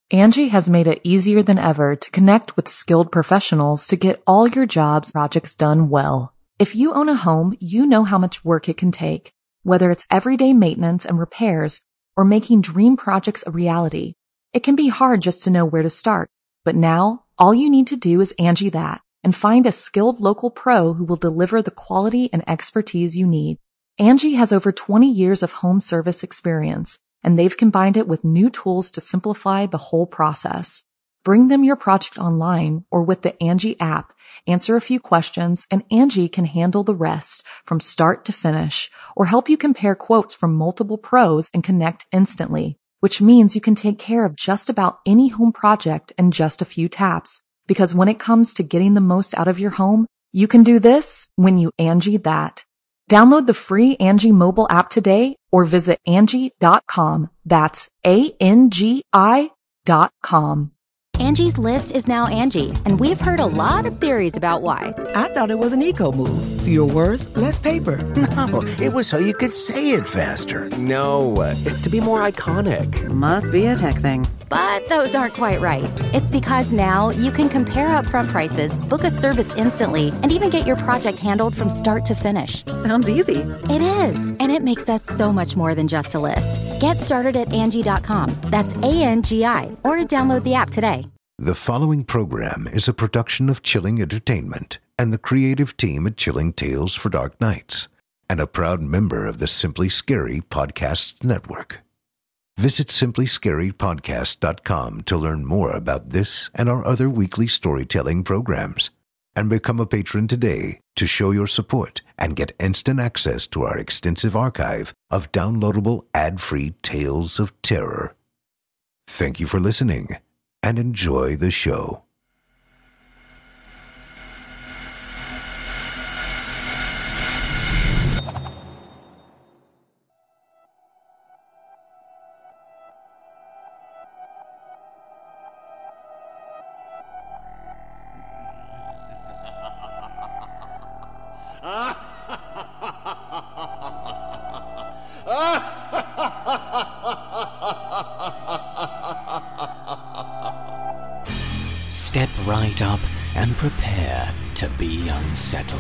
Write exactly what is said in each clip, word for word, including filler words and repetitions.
Angie has made it easier than ever to connect with skilled professionals to get all your jobs projects done well. If you own a home, you know how much work it can take, whether it's everyday maintenance and repairs or making dream projects a reality. It can be hard just to know where to start, but now all you need to do is Angie that and find a skilled local pro who will deliver the quality and expertise you need. Angie has over twenty years of home service experience, and they've combined it with new tools to simplify the whole process. Bring them your project online or with the Angie app, answer a few questions, and Angie can handle the rest from start to finish, or help you compare quotes from multiple pros and connect instantly, which means you can take care of just about any home project in just a few taps. Because when it comes to getting the most out of your home, you can do this when you Angie that. Download the free Angie mobile app today or visit Angie dot com. That's A N G I dot com. Angie's List is now Angie, and we've heard a lot of theories about why. I thought it was an eco move. Fewer words, less paper. No, it was so you could say it faster. No, it's to be more iconic. Must be a tech thing. But those aren't quite right. It's because now you can compare upfront prices, book a service instantly, and even get your project handled from start to finish. Sounds easy. It is, and it makes us so much more than just a list. Get started at Angie dot com. That's A N G I, or download the app today. The following program is a production of Chilling Entertainment and the creative team at Chilling Tales for Dark Nights, and a proud member of the Simply Scary Podcasts Network. Visit simply scary podcast dot com to learn more about this and our other weekly storytelling programs, and become a patron today to show your support and get instant access to our extensive archive of downloadable ad-free tales of terror. Thank you for listening, and enjoy the show. Step right up and prepare to be unsettled.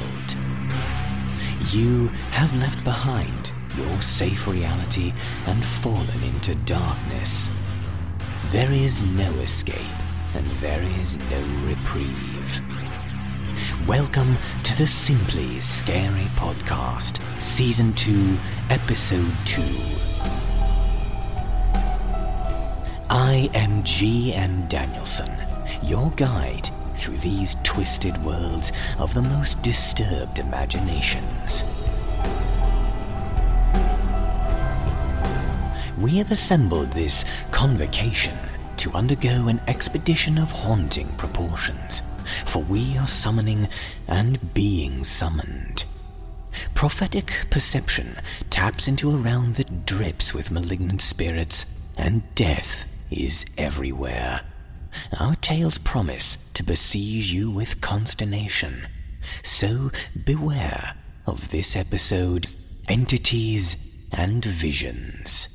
You have left behind your safe reality and fallen into darkness. There is no escape, and there is no reprieve. Welcome to the Simply Scary Podcast, Season two, Episode two. I am G M Danielson, your guide through these twisted worlds of the most disturbed imaginations. We have assembled this convocation to undergo an expedition of haunting proportions, for we are summoning and being summoned. Prophetic perception taps into a realm that drips with malignant spirits, and death is everywhere. Our tales promise to besiege you with consternation, so beware of this episode's entities and visions.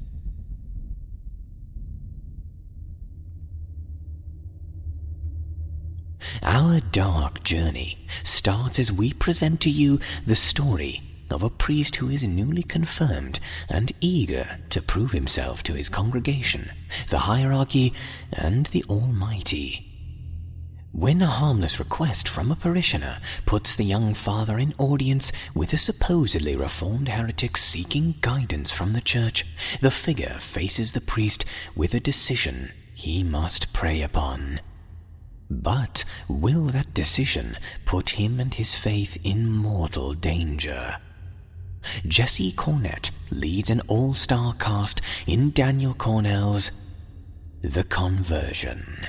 Our dark journey starts as we present to you the story of a priest who is newly confirmed and eager to prove himself to his congregation, the hierarchy, and the Almighty. When a harmless request from a parishioner puts the young father in audience with a supposedly reformed heretic seeking guidance from the church, the figure faces the priest with a decision he must pray upon. But will that decision put him and his faith in mortal danger? Jesse Cornett leads an all-star cast in Daniel Cornell's The Conversion.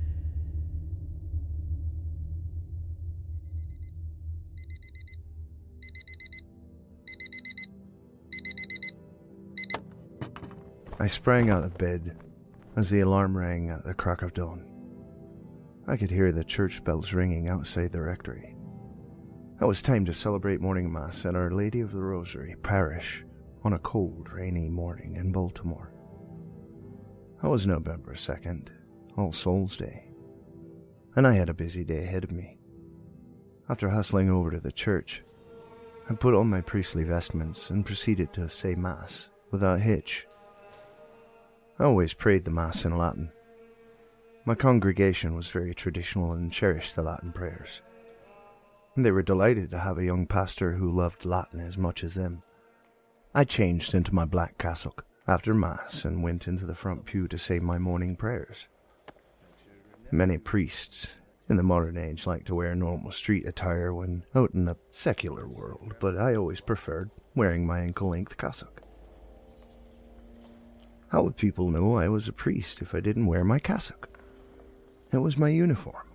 I sprang out of bed as the alarm rang at the crack of dawn. I could hear the church bells ringing outside the rectory. It was time to celebrate morning mass in Our Lady of the Rosary parish on a cold, rainy morning in Baltimore. It was November second, All Souls Day, and I had a busy day ahead of me. After hustling over to the church, I put on my priestly vestments and proceeded to say Mass without a hitch. I always prayed the Mass in Latin. My congregation was very traditional and cherished the Latin prayers. They were delighted to have a young pastor who loved Latin as much as them. I changed into my black cassock after Mass and went into the front pew to say my morning prayers. Many priests in the modern age like to wear normal street attire when out in the secular world, but I always preferred wearing my ankle-length cassock. How would people know I was a priest if I didn't wear my cassock? It was my uniform.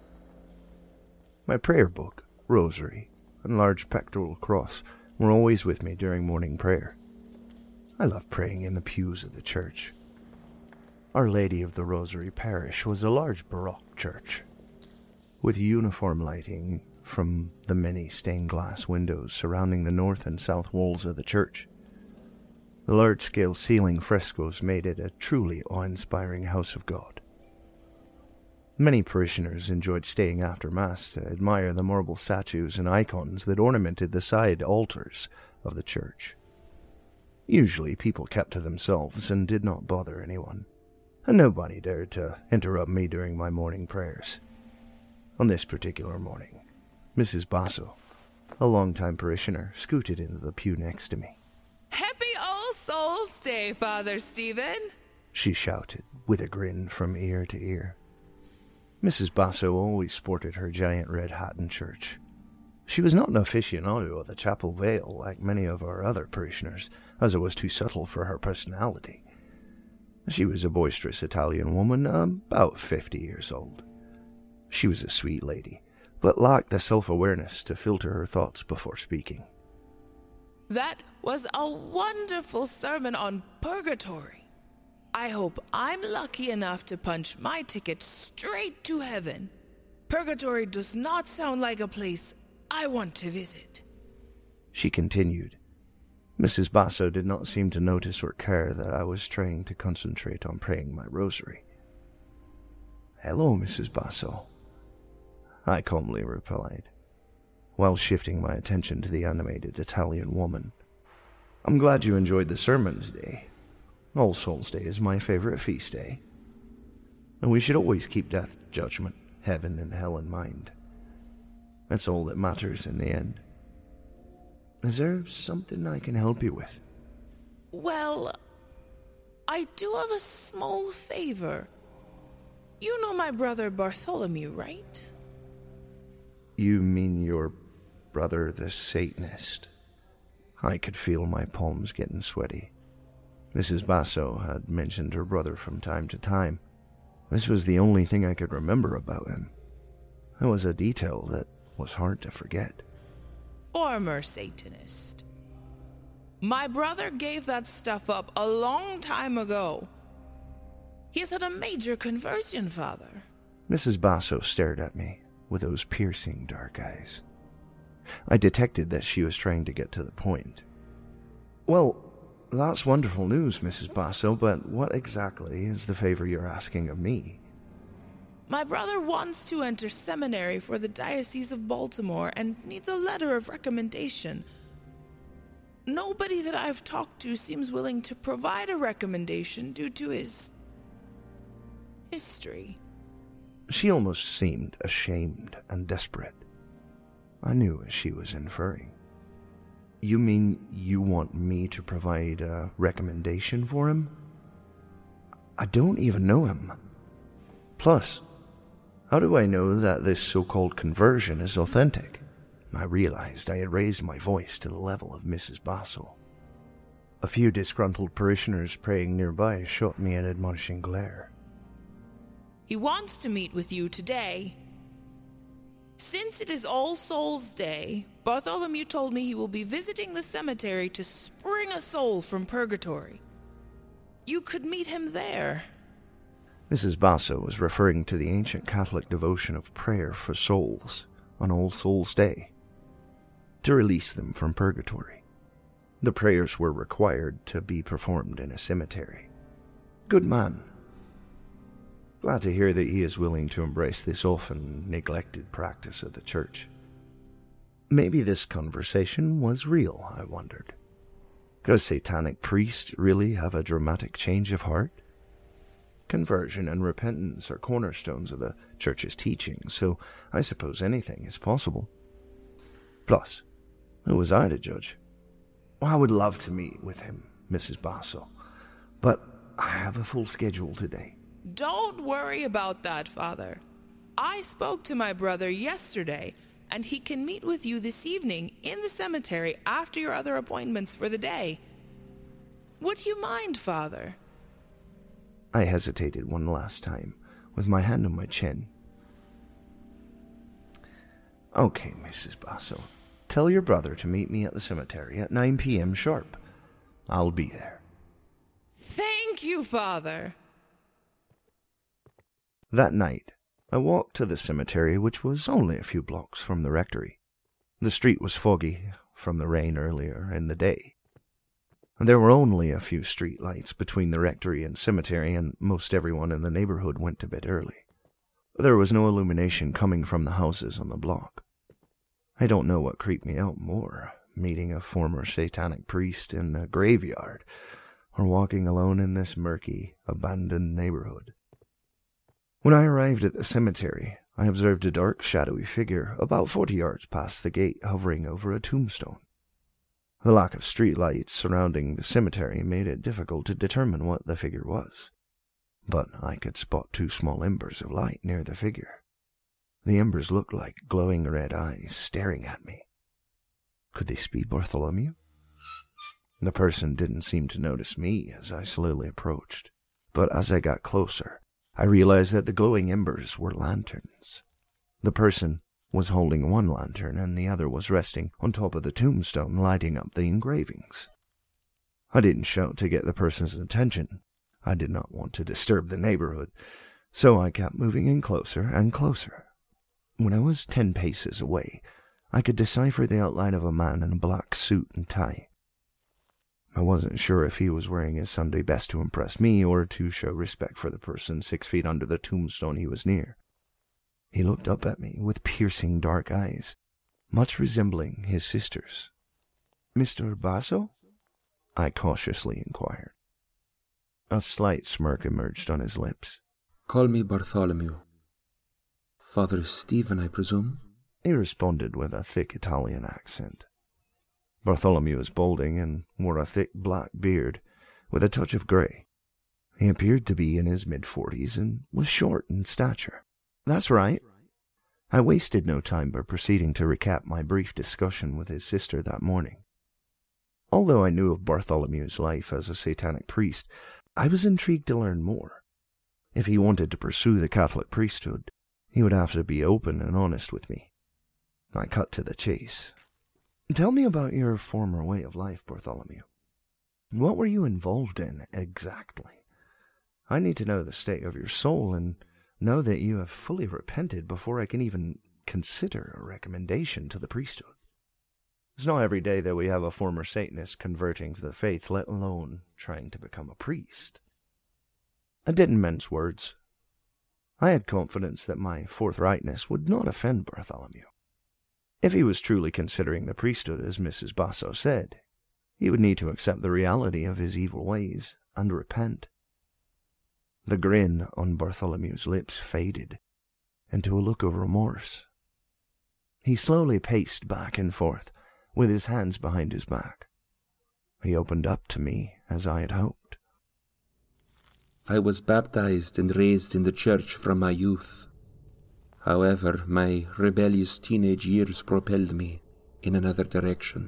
My prayer book, rosary, and large pectoral cross were always with me during morning prayer. I loved praying in the pews of the church. Our Lady of the Rosary Parish was a large Baroque church, with uniform lighting from the many stained glass windows surrounding the north and south walls of the church. The large-scale ceiling frescoes made it a truly awe-inspiring house of God. Many parishioners enjoyed staying after Mass to admire the marble statues and icons that ornamented the side altars of the church. Usually people kept to themselves and did not bother anyone, and nobody dared to interrupt me during my morning prayers. On this particular morning, Missus Basso, a longtime parishioner, scooted into the pew next to me. "Happy All Souls Day, Father Stephen!" she shouted, with a grin from ear to ear. Missus Basso always sported her giant red hat in church. She was not an aficionado of the chapel veil like many of our other parishioners, as it was too subtle for her personality. She was a boisterous Italian woman, about fifty years old. She was a sweet lady, but lacked the self-awareness to filter her thoughts before speaking. "That was a wonderful sermon on purgatory. I hope I'm lucky enough to punch my ticket straight to heaven. Purgatory does not sound like a place I want to visit," she continued. Missus Basso did not seem to notice or care that I was trying to concentrate on praying my rosary. "Hello, Missus Basso," I calmly replied, while shifting my attention to the animated Italian woman. "I'm glad you enjoyed the sermon today. All Souls Day is my favorite feast day, and we should always keep death, judgment, heaven, and hell in mind. That's all that matters in the end. Is there something I can help you with?" "Well, I do have a small favor. You know my brother Bartholomew, right?" "You mean your brother the Satanist?" I could feel my palms getting sweaty. Missus Basso had mentioned her brother from time to time. This was the only thing I could remember about him. It was a detail that was hard to forget. "Former Satanist. My brother gave that stuff up a long time ago. He's had a major conversion, Father." Missus Basso stared at me with those piercing dark eyes. I detected that she was trying to get to the point. "Well, that's wonderful news, Missus Basso, but what exactly is the favor you're asking of me?" "My brother wants to enter seminary for the Diocese of Baltimore and needs a letter of recommendation. Nobody that I've talked to seems willing to provide a recommendation due to his history." She almost seemed ashamed and desperate. I knew what she was inferring. "You mean you want me to provide a recommendation for him? I don't even know him. Plus, how do I know that this so-called conversion is authentic?" I realized I had raised my voice to the level of Missus Basso. A few disgruntled parishioners praying nearby shot me an admonishing glare. "He wants to meet with you today. Since it is All Souls Day, Bartholomew told me he will be visiting the cemetery to spring a soul from purgatory. You could meet him there." Missus Basso was referring to the ancient Catholic devotion of prayer for souls on All Souls Day, to release them from purgatory. The prayers were required to be performed in a cemetery. "Good man, Glad to hear that he is willing to embrace this often neglected practice of the church. Maybe this conversation was real, I wondered. Could a satanic priest really have a dramatic change of heart? Conversion and repentance are cornerstones of the church's teaching, so I suppose anything is possible. Plus, who was I to judge? Well, I would love to meet with him, Missus Basso, but I have a full schedule today. Don't worry about that, Father. I spoke to my brother yesterday, and he can meet with you this evening in the cemetery after your other appointments for the day. Would you mind, Father? I hesitated one last time, with my hand on my chin. Okay, Missus Basso, tell your brother to meet me at the cemetery at nine p.m. sharp. I'll be there. Thank you, Father. That night, I walked to the cemetery, which was only a few blocks from the rectory. The street was foggy from the rain earlier in the day. There were only a few street lights between the rectory and cemetery, and most everyone in the neighborhood went to bed early. There was no illumination coming from the houses on the block. I don't know what creeped me out more, meeting a former satanic priest in a graveyard, or walking alone in this murky, abandoned neighborhood. When I arrived at the cemetery, I observed a dark, shadowy figure about forty yards past the gate hovering over a tombstone. The lack of streetlights surrounding the cemetery made it difficult to determine what the figure was, but I could spot two small embers of light near the figure. The embers looked like glowing red eyes staring at me. Could this be Bartholomew? The person didn't seem to notice me as I slowly approached, but as I got closer, I realized that the glowing embers were lanterns. The person was holding one lantern and the other was resting on top of the tombstone, lighting up the engravings. I didn't shout to get the person's attention. I did not want to disturb the neighborhood, so I kept moving in closer and closer. When I was ten paces away, I could decipher the outline of a man in a black suit and tie. I wasn't sure if he was wearing his Sunday best to impress me or to show respect for the person six feet under the tombstone he was near. He looked up at me with piercing dark eyes, much resembling his sister's. Mister Basso? I cautiously inquired. A slight smirk emerged on his lips. Call me Bartholomew. Father Stephen, I presume? He responded with a thick Italian accent. Bartholomew was balding and wore a thick black beard with a touch of grey. He appeared to be in his mid-forties and was short in stature. That's right. I wasted no time by proceeding to recap my brief discussion with his sister that morning. Although I knew of Bartholomew's life as a satanic priest, I was intrigued to learn more. If he wanted to pursue the Catholic priesthood, he would have to be open and honest with me. I cut to the chase. Tell me about your former way of life, Bartholomew. What were you involved in exactly? I need to know the state of your soul and know that you have fully repented before I can even consider a recommendation to the priesthood. It's not every day that we have a former Satanist converting to the faith, let alone trying to become a priest. I didn't mince words. I had confidence that my forthrightness would not offend Bartholomew. If he was truly considering the priesthood, as Missus Basso said, he would need to accept the reality of his evil ways and repent. The grin on Bartholomew's lips faded into a look of remorse. He slowly paced back and forth, with his hands behind his back. He opened up to me as I had hoped. I was baptized and raised in the church from my youth. However, my rebellious teenage years propelled me in another direction.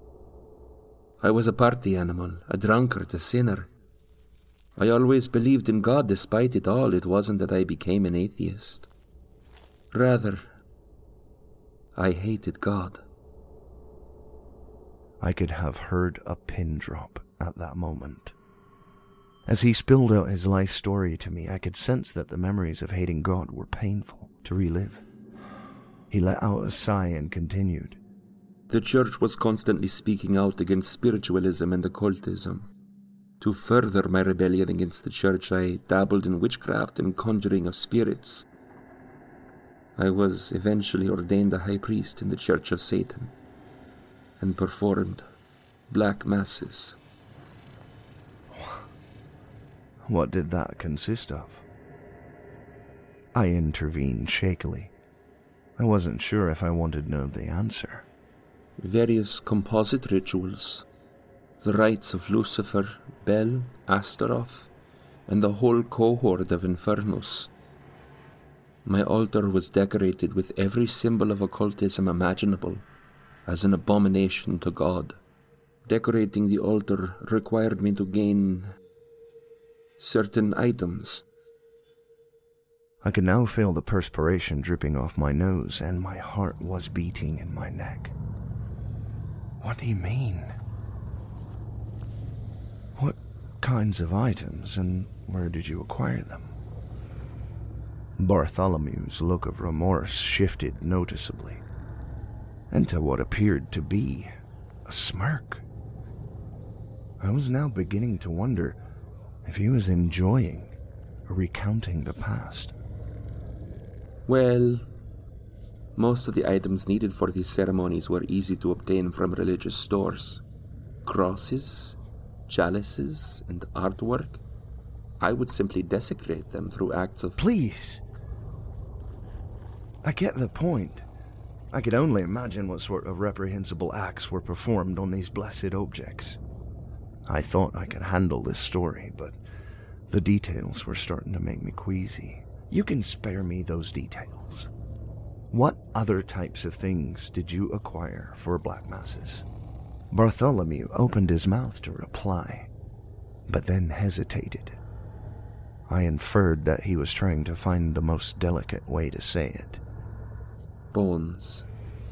I was a party animal, a drunkard, a sinner. I always believed in God despite it all. It wasn't that I became an atheist. Rather, I hated God. I could have heard a pin drop at that moment. As he spilled out his life story to me, I could sense that the memories of hating God were painful to relive. He let out a sigh and continued. The church was constantly speaking out against spiritualism and occultism. To further my rebellion against the church, I dabbled in witchcraft and conjuring of spirits. I was eventually ordained a high priest in the Church of Satan and performed black masses. What did that consist of? I intervened shakily. I wasn't sure if I wanted to know the answer. Various composite rituals, the rites of Lucifer, Bel, Astaroth, and the whole cohort of Infernus. My altar was decorated with every symbol of occultism imaginable, as an abomination to God. Decorating the altar required me to gain certain items. I could now feel the perspiration dripping off my nose, and my heart was beating in my neck. What do you mean? What kinds of items, and where did you acquire them? Bartholomew's look of remorse shifted noticeably, into what appeared to be a smirk. I was now beginning to wonder if he was enjoying or recounting the past. Well, most of the items needed for these ceremonies were easy to obtain from religious stores. Crosses, chalices, and artwork. I would simply desecrate them through acts of... Please! I get the point. I could only imagine what sort of reprehensible acts were performed on these blessed objects. I thought I could handle this story, but the details were starting to make me queasy. You can spare me those details. What other types of things did you acquire for black masses? Bartholomew opened his mouth to reply, but then hesitated. I inferred that he was trying to find the most delicate way to say it. Bones.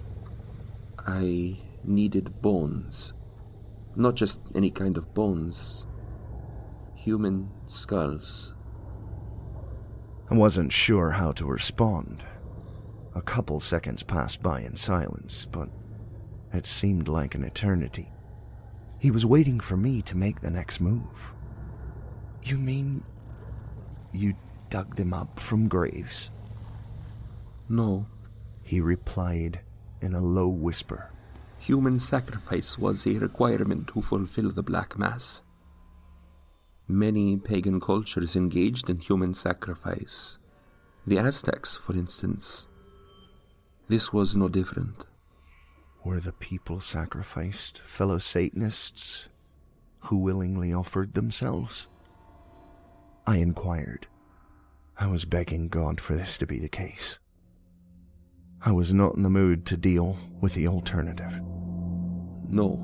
I needed bones. Not just any kind of bones. Human skulls. I wasn't sure how to respond. A couple seconds passed by in silence, but it seemed like an eternity. He was waiting for me to make the next move. You mean you dug them up from graves? No, he replied in a low whisper. Human sacrifice was a requirement to fulfill the Black Mass. Many pagan cultures engaged in human sacrifice. The Aztecs, for instance. This was no different. Were the people sacrificed fellow Satanists who willingly offered themselves? I inquired. I was begging God for this to be the case. I was not in the mood to deal with the alternative. No.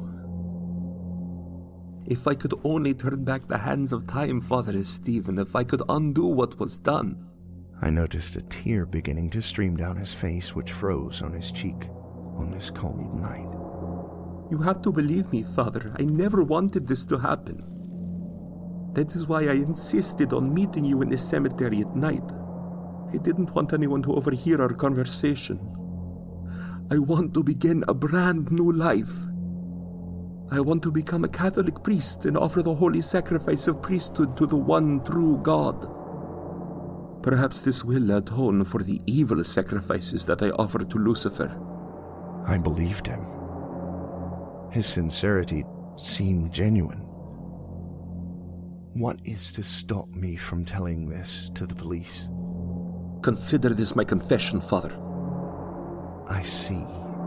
If I could only turn back the hands of time, Father Stephen, if I could undo what was done. I noticed a tear beginning to stream down his face, which froze on his cheek on this cold night. You have to believe me, Father. I never wanted this to happen. That is why I insisted on meeting you in the cemetery at night. I didn't want anyone to overhear our conversation. I want to begin a brand new life. I want to become a Catholic priest and offer the holy sacrifice of priesthood to the one true God. Perhaps this will atone for the evil sacrifices that I offered to Lucifer. I believed him. His sincerity seemed genuine. What is to stop me from telling this to the police? Consider this my confession, Father. I see.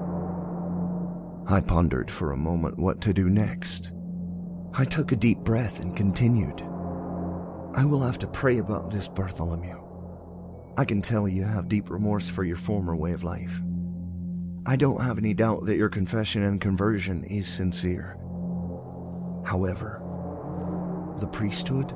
I pondered for a moment what to do next. I took a deep breath and continued. I will have to pray about this, Bartholomew. I can tell you have deep remorse for your former way of life. I don't have any doubt that your confession and conversion is sincere. However, the priesthood?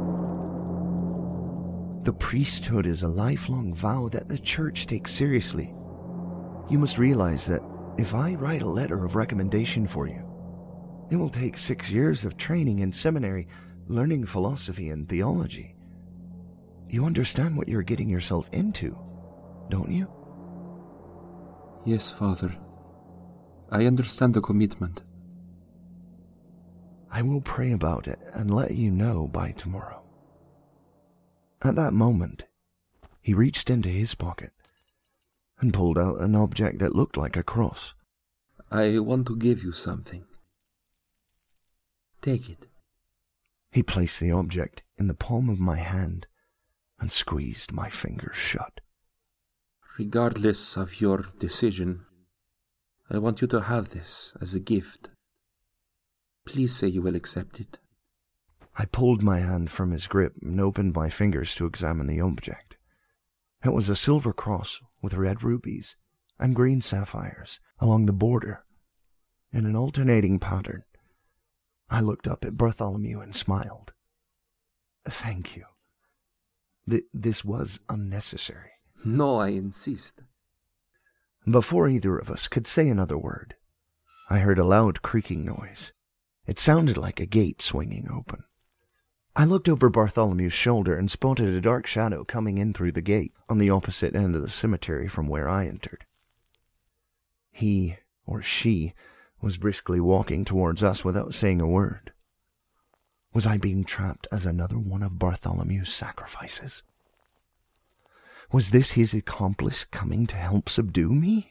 The priesthood is a lifelong vow that the church takes seriously. You must realize that if I write a letter of recommendation for you, it will take six years of training in seminary, learning philosophy and theology. You understand what you're getting yourself into, don't you? Yes, Father. I understand the commitment. I will pray about it and let you know by tomorrow. At that moment, he reached into his pocket and pulled out an object that looked like a cross. I want to give you something. Take it. He placed the object in the palm of my hand and squeezed my fingers shut. Regardless of your decision, I want you to have this as a gift. Please say you will accept it. I pulled my hand from his grip and opened my fingers to examine the object. It was a silver cross with red rubies and green sapphires along the border in an alternating pattern. I looked up at Bartholomew and smiled. Thank you. Th- this was unnecessary. No, I insist. Before either of us could say another word, I heard a loud creaking noise. It sounded like a gate swinging open. I looked over Bartholomew's shoulder and spotted a dark shadow coming in through the gate on the opposite end of the cemetery from where I entered. He, or she, was briskly walking towards us without saying a word. Was I being trapped as another one of Bartholomew's sacrifices? Was this his accomplice coming to help subdue me?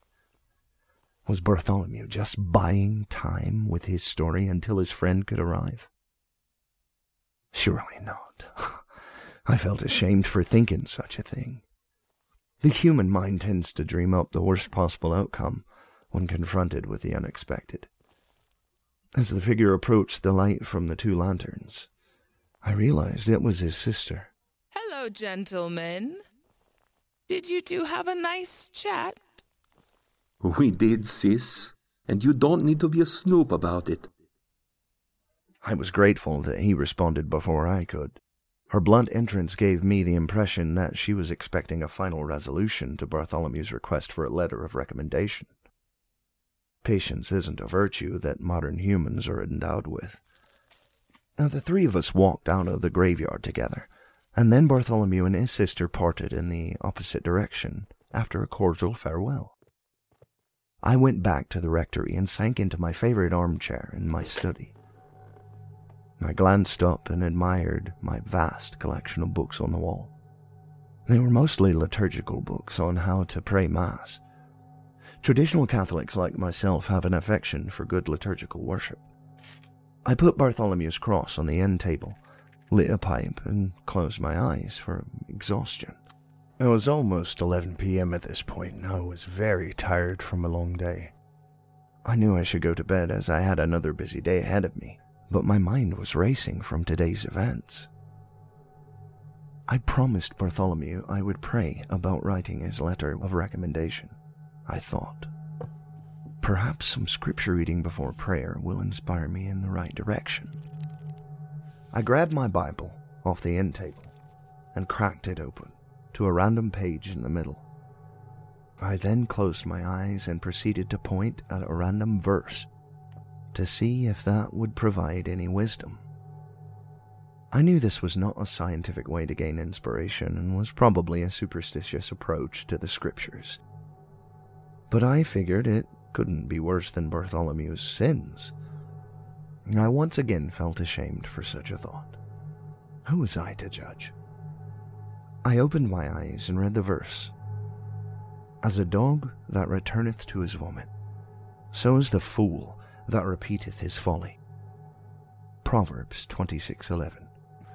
Was Bartholomew just buying time with his story until his friend could arrive? Surely not. I felt ashamed for thinking such a thing. The human mind tends to dream up the worst possible outcome when confronted with the unexpected. As the figure approached the light from the two lanterns, I realized it was his sister. Hello, gentlemen. Did you two have a nice chat? We did, sis, and you don't need to be a snoop about it. I was grateful that he responded before I could. Her blunt entrance gave me the impression that she was expecting a final resolution to Bartholomew's request for a letter of recommendation. Patience isn't a virtue that modern humans are endowed with. Now, the three of us walked out of the graveyard together, and then Bartholomew and his sister parted in the opposite direction after a cordial farewell. I went back to the rectory and sank into my favorite armchair in my study. I glanced up and admired my vast collection of books on the wall. They were mostly liturgical books on how to pray Mass. Traditional Catholics like myself have an affection for good liturgical worship. I put Bartholomew's cross on the end table, lit a pipe, and closed my eyes for exhaustion. It was almost eleven p.m. at this point, and I was very tired from a long day. I knew I should go to bed as I had another busy day ahead of me, but my mind was racing from today's events. I promised Bartholomew I would pray about writing his letter of recommendation, I thought. Perhaps some scripture reading before prayer will inspire me in the right direction. I grabbed my Bible off the end table and cracked it open to a random page in the middle. I then closed my eyes and proceeded to point at a random verse to see if that would provide any wisdom. I knew this was not a scientific way to gain inspiration and was probably a superstitious approach to the scriptures. But I figured it couldn't be worse than Bartholomew's sins. I once again felt ashamed for such a thought. Who was I to judge? I opened my eyes and read the verse. As a dog that returneth to his vomit, so is the fool that repeateth his folly. Proverbs twenty-six eleven.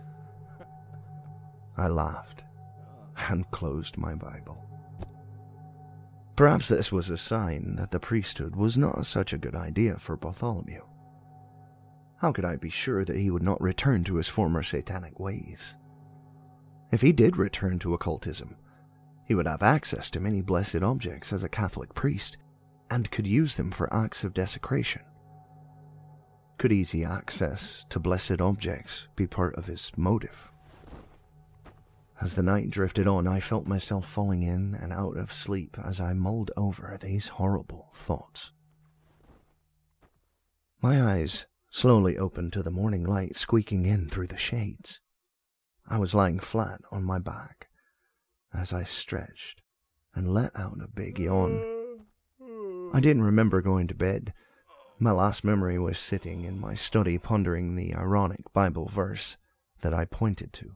I laughed and closed my Bible. Perhaps this was a sign that the priesthood was not such a good idea for Bartholomew. How could I be sure that he would not return to his former satanic ways? If he did return to occultism, he would have access to many blessed objects as a Catholic priest, and could use them for acts of desecration. Could easy access to blessed objects be part of his motive? As the night drifted on, I felt myself falling in and out of sleep as I mulled over these horrible thoughts. My eyes slowly opened to the morning light squeaking in through the shades. I was lying flat on my back as I stretched and let out a big yawn. I didn't remember going to bed, My last memory was sitting in my study pondering the ironic Bible verse that I pointed to.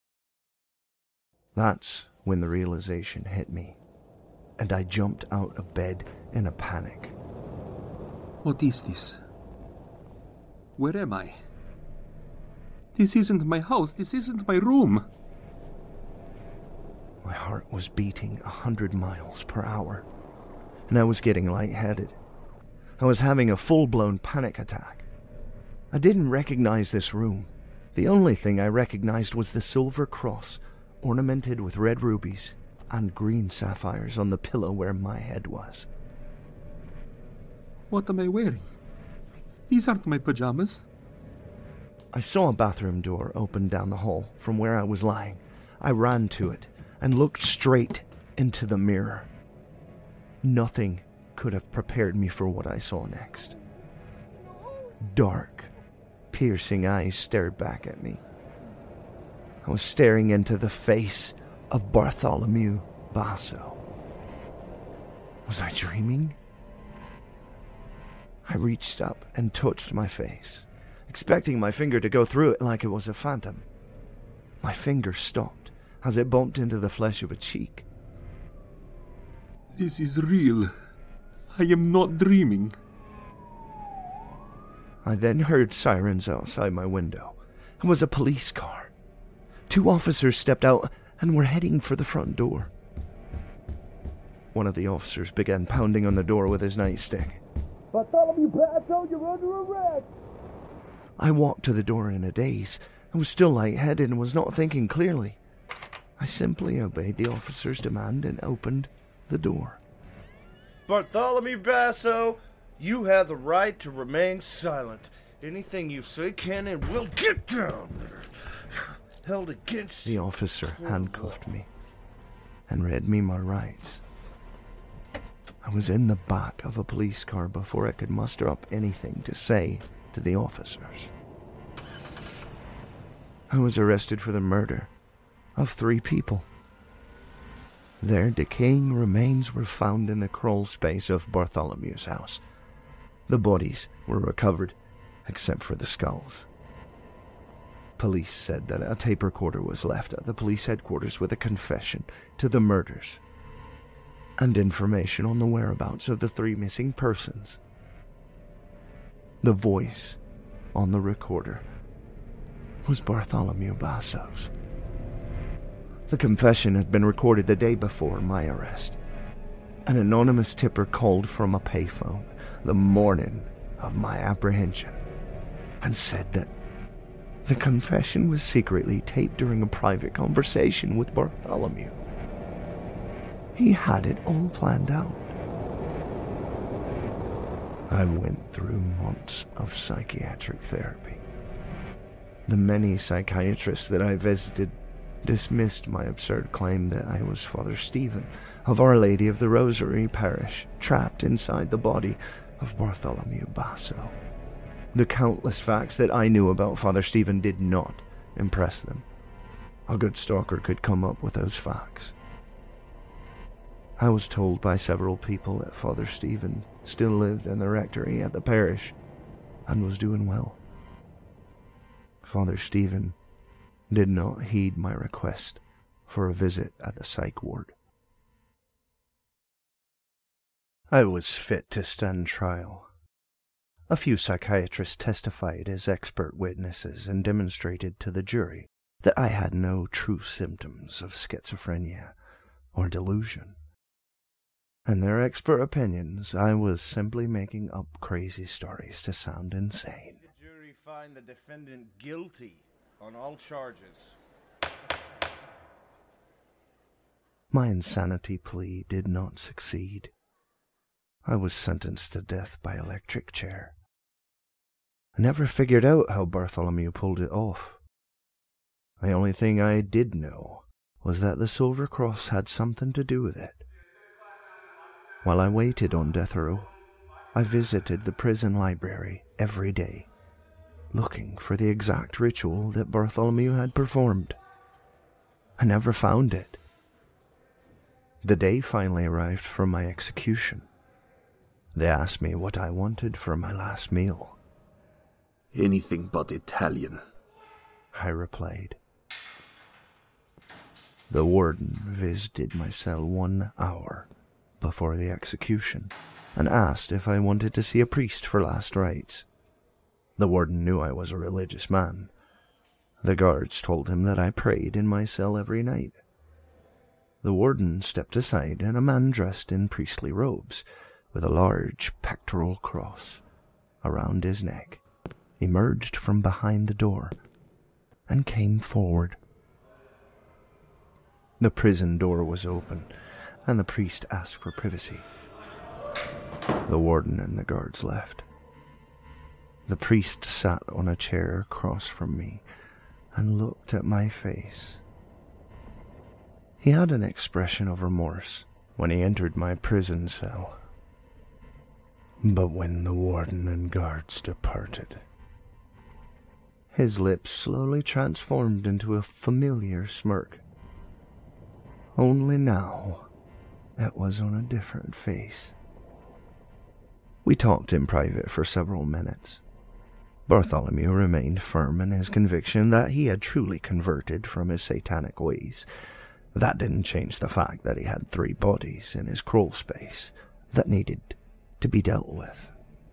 That's when the realization hit me, and I jumped out of bed in a panic. What is this? Where am I? This isn't my house. This isn't my room. My heart was beating a hundred miles per hour, and I was getting lightheaded. I was having a full-blown panic attack. I didn't recognize this room. The only thing I recognized was the silver cross, ornamented with red rubies and green sapphires on the pillow where my head was. What am I wearing? These aren't my pajamas. I saw a bathroom door open down the hall from where I was lying. I ran to it and looked straight into the mirror. Nothing could have prepared me for what I saw next. Dark, piercing eyes stared back at me. I was staring into the face of Bartholomew Basso. Was I dreaming? I reached up and touched my face, expecting my finger to go through it like it was a phantom. My finger stopped as it bumped into the flesh of a cheek. This is real. I am not dreaming. I then heard sirens outside my window. It was a police car. Two officers stepped out and were heading for the front door. One of the officers began pounding on the door with his nightstick. Bartholomew Basso, you're under arrest! I walked to the door in a daze. I was still lightheaded and was not thinking clearly. I simply obeyed the officer's demand and opened the door. Bartholomew Basso, you have the right to remain silent. Anything you say can and will get down. Held against The officer handcuffed me and read me my rights. I was in the back of a police car before I could muster up anything to say to the officers. I was arrested for the murder of three people. Their decaying remains were found in the crawl space of Bartholomew's house. The bodies were recovered, except for the skulls. Police said that a tape recorder was left at the police headquarters with a confession to the murders and information on the whereabouts of the three missing persons. The voice on the recorder was Bartholomew Basso's. The confession had been recorded the day before my arrest. An anonymous tipper called from a payphone the morning of my apprehension and said that the confession was secretly taped during a private conversation with Bartholomew. He had it all planned out. I went through months of psychiatric therapy. The many psychiatrists that I visited dismissed my absurd claim that I was Father Stephen of Our Lady of the Rosary Parish, trapped inside the body of Bartholomew Basso. The countless facts that I knew about Father Stephen did not impress them. A good stalker could come up with those facts. I was told by several people that Father Stephen still lived in the rectory at the parish and was doing well. Father Stephen did not heed my request for a visit at the psych ward. I was fit to stand trial. A few psychiatrists testified as expert witnesses and demonstrated to the jury that I had no true symptoms of schizophrenia or delusion. In their expert opinions, I was simply making up crazy stories to sound insane. The jury find the defendant guilty on all charges. My insanity plea did not succeed. I was sentenced to death by electric chair. I never figured out how Bartholomew pulled it off. The only thing I did know was that the Silver Cross had something to do with it. While I waited on death row, I visited the prison library every day, looking for the exact ritual that Bartholomew had performed. I never found it. The day finally arrived for my execution. They asked me what I wanted for my last meal. Anything but Italian, I replied. The warden visited my cell one hour before the execution and asked if I wanted to see a priest for last rites. The warden knew I was a religious man. The guards told him that I prayed in my cell every night. The warden stepped aside, and a man dressed in priestly robes, with a large pectoral cross around his neck, emerged from behind the door and came forward. The prison door was open, and the priest asked for privacy. The warden and the guards left. The priest sat on a chair across from me and looked at my face. He had an expression of remorse when he entered my prison cell. But when the warden and guards departed, his lips slowly transformed into a familiar smirk. Only now, it was on a different face. We talked in private for several minutes. Bartholomew remained firm in his conviction that he had truly converted from his satanic ways. That didn't change the fact that he had three bodies in his crawl space that needed to be dealt with.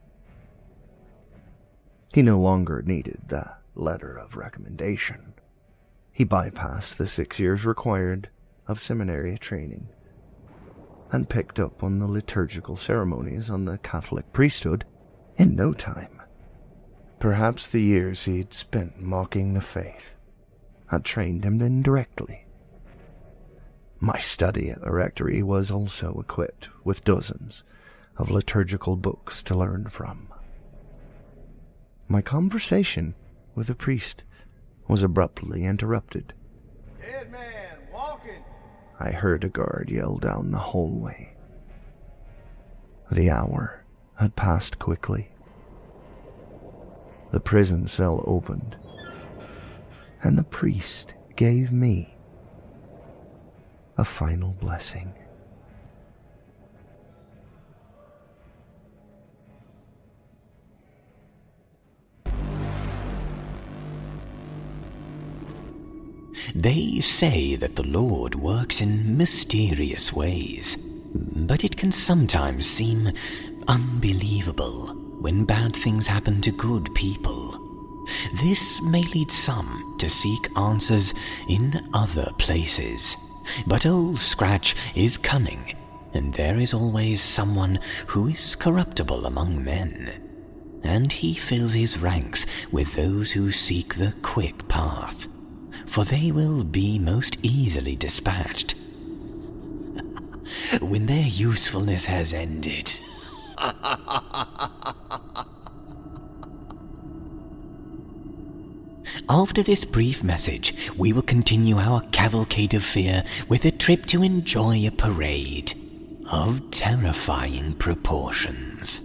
He no longer needed the letter of recommendation. He bypassed the six years required of seminary training and picked up on the liturgical ceremonies on the Catholic priesthood in no time. Perhaps the years he'd spent mocking the faith had trained him indirectly. My study at the rectory was also equipped with dozens of liturgical books to learn from. My conversation with the priest was abruptly interrupted. Dead man, walking! I heard a guard yell down the hallway. The hour had passed quickly. The prison cell opened, and the priest gave me a final blessing. They say that the Lord works in mysterious ways, but it can sometimes seem unbelievable when bad things happen to good people. This may lead some to seek answers in other places, but Old Scratch is cunning, and there is always someone who is corruptible among men, and he fills his ranks with those who seek the quick path, for they will be most easily dispatched when their usefulness has ended. After this brief message, we will continue our cavalcade of fear with a trip to enjoy a parade of terrifying proportions.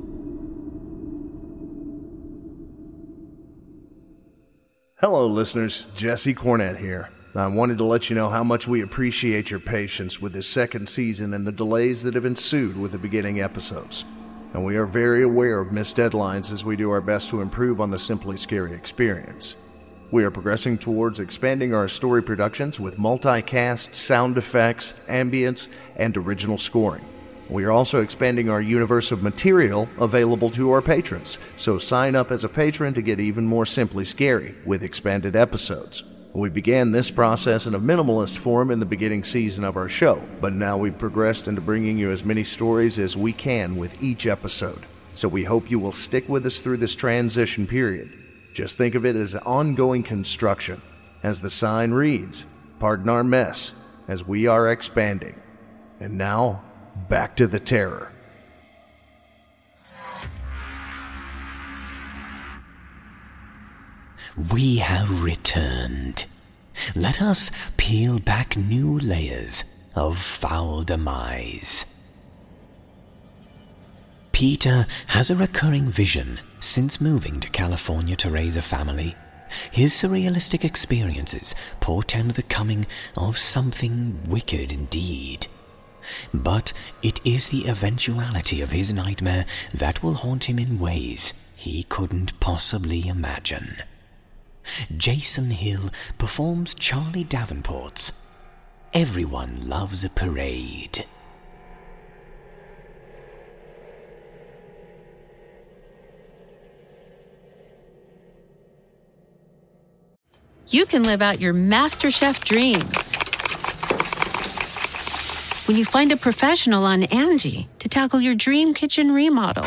Hello, listeners. Jesse Cornett here. I wanted to let you know how much we appreciate your patience with this second season and the delays that have ensued with the beginning episodes. And we are very aware of missed deadlines as we do our best to improve on the Simply Scary experience. We are progressing towards expanding our story productions with multicast, sound effects, ambience, and original scoring. We are also expanding our universe of material available to our patrons, so sign up as a patron to get even more Simply Scary with expanded episodes. We began this process in a minimalist form in the beginning season of our show, but now we've progressed into bringing you as many stories as we can with each episode. So we hope you will stick with us through this transition period. Just think of it as ongoing construction. As the sign reads, pardon our mess, as we are expanding. And now, back to the terror. We have returned. Let us peel back new layers of foul demise. Peter has a recurring vision since moving to California to raise a family. His surrealistic experiences portend the coming of something wicked indeed. but it is the eventuality of his nightmare that will haunt him in ways he couldn't possibly imagine. Jason Hill performs Charlie Davenport's Everyone Loves a Parade. You can live out your MasterChef dreams when you find a professional on Angie to tackle your dream kitchen remodel.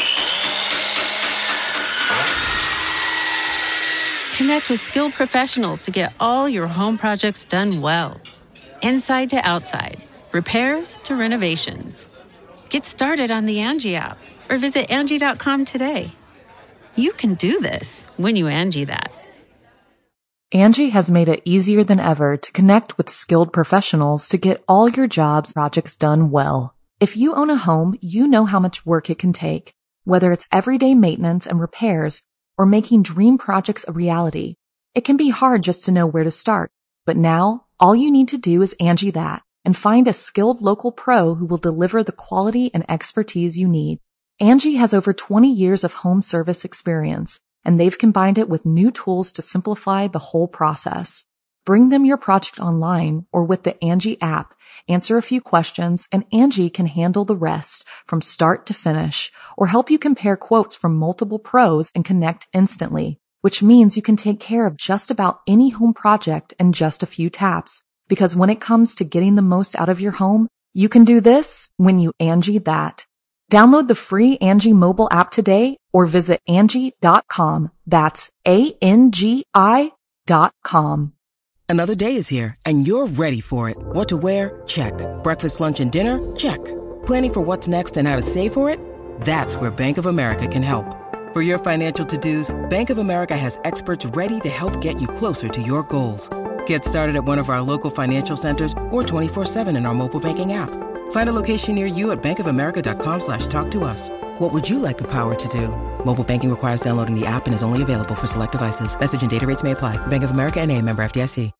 Connect with skilled professionals to get all your home projects done well. Inside to outside, repairs to renovations. Get started on the Angie app or visit Angie dot com today. You can do this when you Angie that. Angie has made it easier than ever to connect with skilled professionals to get all your jobs projects done well. If you own a home, you know how much work it can take, whether it's everyday maintenance and repairs or making dream projects a reality. It can be hard just to know where to start, but now all you need to do is Angie that and find a skilled local pro who will deliver the quality and expertise you need. Angie has over twenty years of home service experience, and they've combined it with new tools to simplify the whole process. Bring them your project online or with the Angie app, answer a few questions, and Angie can handle the rest from start to finish or help you compare quotes from multiple pros and connect instantly, which means you can take care of just about any home project in just a few taps. Because when it comes to getting the most out of your home, you can do this when you Angie that. Download the free Angie mobile app today or visit Angie dot com. That's A N G I dot com. Another day is here and you're ready for it. What to wear? Check. Breakfast, lunch, and dinner? Check. Planning for what's next and how to save for it? That's where Bank of America can help. For your financial to-dos, Bank of America has experts ready to help get you closer to your goals. Get started at one of our local financial centers or twenty-four seven in our mobile banking app. Find a location near you at bankofamerica.com slash talk to us. What would you like the power to do? Mobile banking requires downloading the app and is only available for select devices. Message and data rates may apply. Bank of America N A, member F D I C.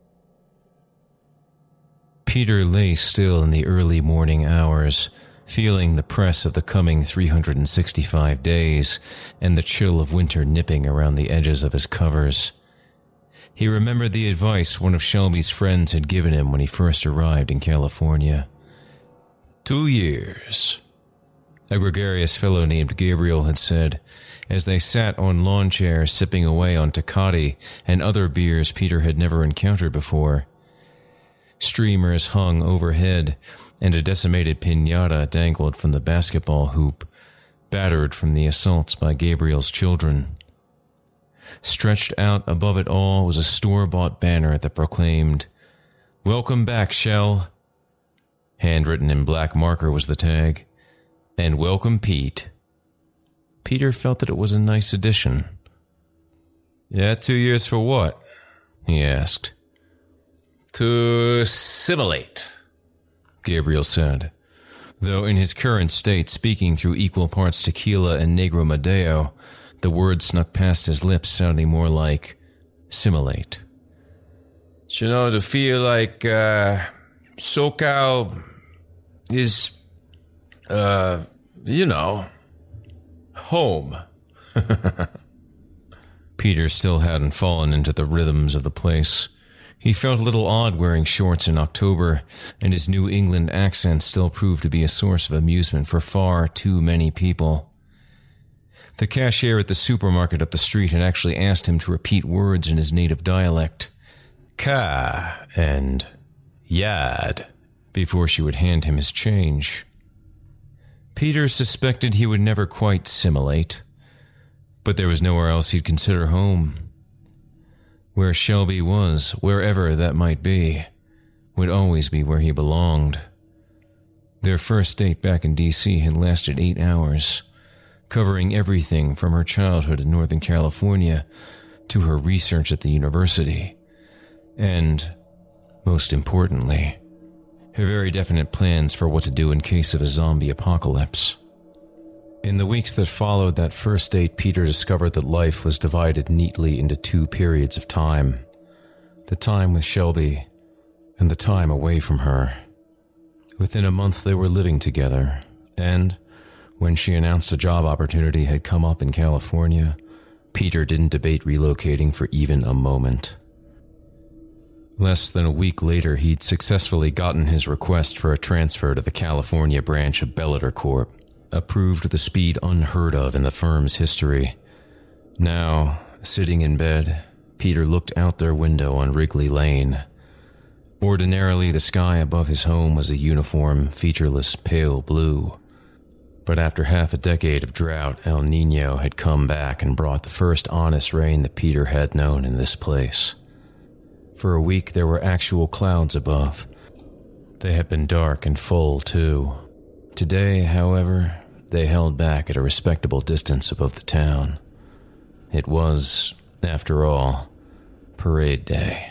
Peter lay still in the early morning hours, feeling the press of the coming three hundred sixty-five days and the chill of winter nipping around the edges of his covers. He remembered the advice one of Shelby's friends had given him when he first arrived in California. Two years, a gregarious fellow named Gabriel had said, as they sat on lawn chairs sipping away on Tecate and other beers Peter had never encountered before. Streamers hung overhead, and a decimated piñata dangled from the basketball hoop, battered from the assaults by Gabriel's children. Stretched out above it all was a store-bought banner that proclaimed, "Welcome back, Shell." Handwritten in black marker was the tag, "And welcome, Pete." Peter felt that it was a nice addition. "Yeah, two years for what?" he asked. "To assimilate," Gabriel said, though in his current state speaking through equal parts tequila and Negro Madeo, the words snuck past his lips sounding more like simulate. "You know, to feel like uh, SoCal is, uh, you know, home." Peter still hadn't fallen into the rhythms of the place. He felt a little odd wearing shorts in October, and his New England accent still proved to be a source of amusement for far too many people. The cashier at the supermarket up the street had actually asked him to repeat words in his native dialect, "ka" and "yad," before she would hand him his change. Peter suspected he would never quite simulate, but there was nowhere else he'd consider home. Where Shelby was, wherever that might be, would always be where he belonged. Their first date back in D C had lasted eight hours, covering everything from her childhood in Northern California to her research at the university, and, most importantly, her very definite plans for what to do in case of a zombie apocalypse. In the weeks that followed that first date, Peter discovered that life was divided neatly into two periods of time. The time with Shelby and the time away from her. Within a month they were living together, and when she announced a job opportunity had come up in California, Peter didn't debate relocating for even a moment. Less than a week later, he'd successfully gotten his request for a transfer to the California branch of Bellator Corp, approved with a speed unheard of in the firm's history. Now, sitting in bed, Peter looked out their window on Wrigley Lane. Ordinarily, the sky above his home was a uniform, featureless pale blue. But after half a decade of drought, El Niño had come back and brought the first honest rain that Peter had known in this place. For a week, there were actual clouds above. They had been dark and full, too. Today, however, they held back at a respectable distance above the town. It was, after all, parade day.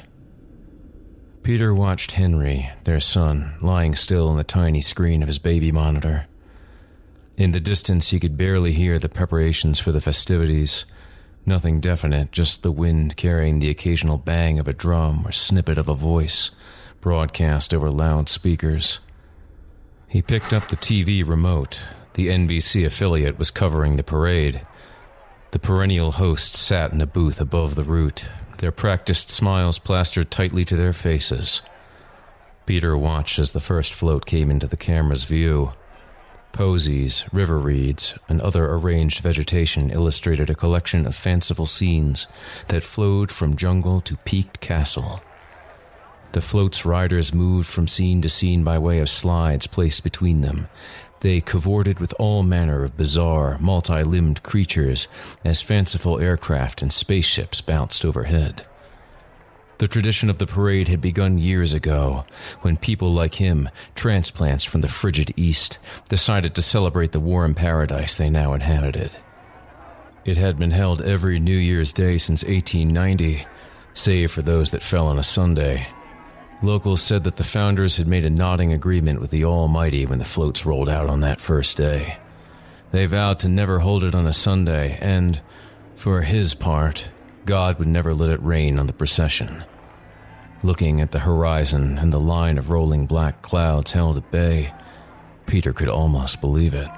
Peter watched Henry, their son, lying still on the tiny screen of his baby monitor. In the distance, he could barely hear the preparations for the festivities. Nothing definite, just the wind carrying the occasional bang of a drum or snippet of a voice, broadcast over loudspeakers. He picked up the T V remote. The N B C affiliate was covering the parade. The perennial hosts sat in a booth above the route, their practiced smiles plastered tightly to their faces. Peter watched as the first float came into the camera's view. Posies, river reeds, and other arranged vegetation illustrated a collection of fanciful scenes that flowed from jungle to peaked castle. The float's riders moved from scene to scene by way of slides placed between them. They cavorted with all manner of bizarre, multi-limbed creatures as fanciful aircraft and spaceships bounced overhead. The tradition of the parade had begun years ago, when people like him, transplants from the frigid East, decided to celebrate the warm paradise they now inhabited. It had been held every New Year's Day since eighteen ninety, save for those that fell on a Sunday. Locals said that the founders had made a nodding agreement with the Almighty when the floats rolled out on that first day. They vowed to never hold it on a Sunday, and, for his part, God would never let it rain on the procession. Looking at the horizon and the line of rolling black clouds held at bay, Peter could almost believe it.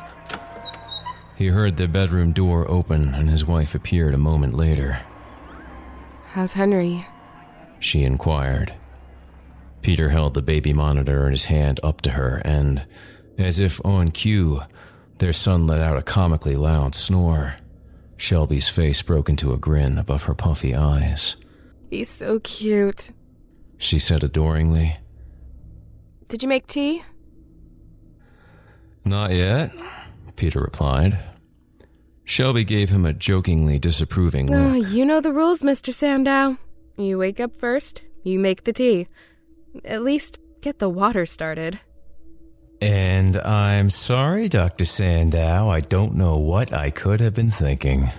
He heard the bedroom door open and his wife appeared a moment later. "How's Henry?" she inquired. Peter held the baby monitor in his hand up to her and, as if on cue, their son let out a comically loud snore. Shelby's face broke into a grin above her puffy eyes. "He's so cute," she said adoringly. "Did you make tea?" "Not yet," Peter replied. Shelby gave him a jokingly disapproving look. Oh, you know the rules, Mister Sandow. You wake up first, you make the tea. At least get the water started. "And I'm sorry, Doctor Sandow, I don't know what I could have been thinking."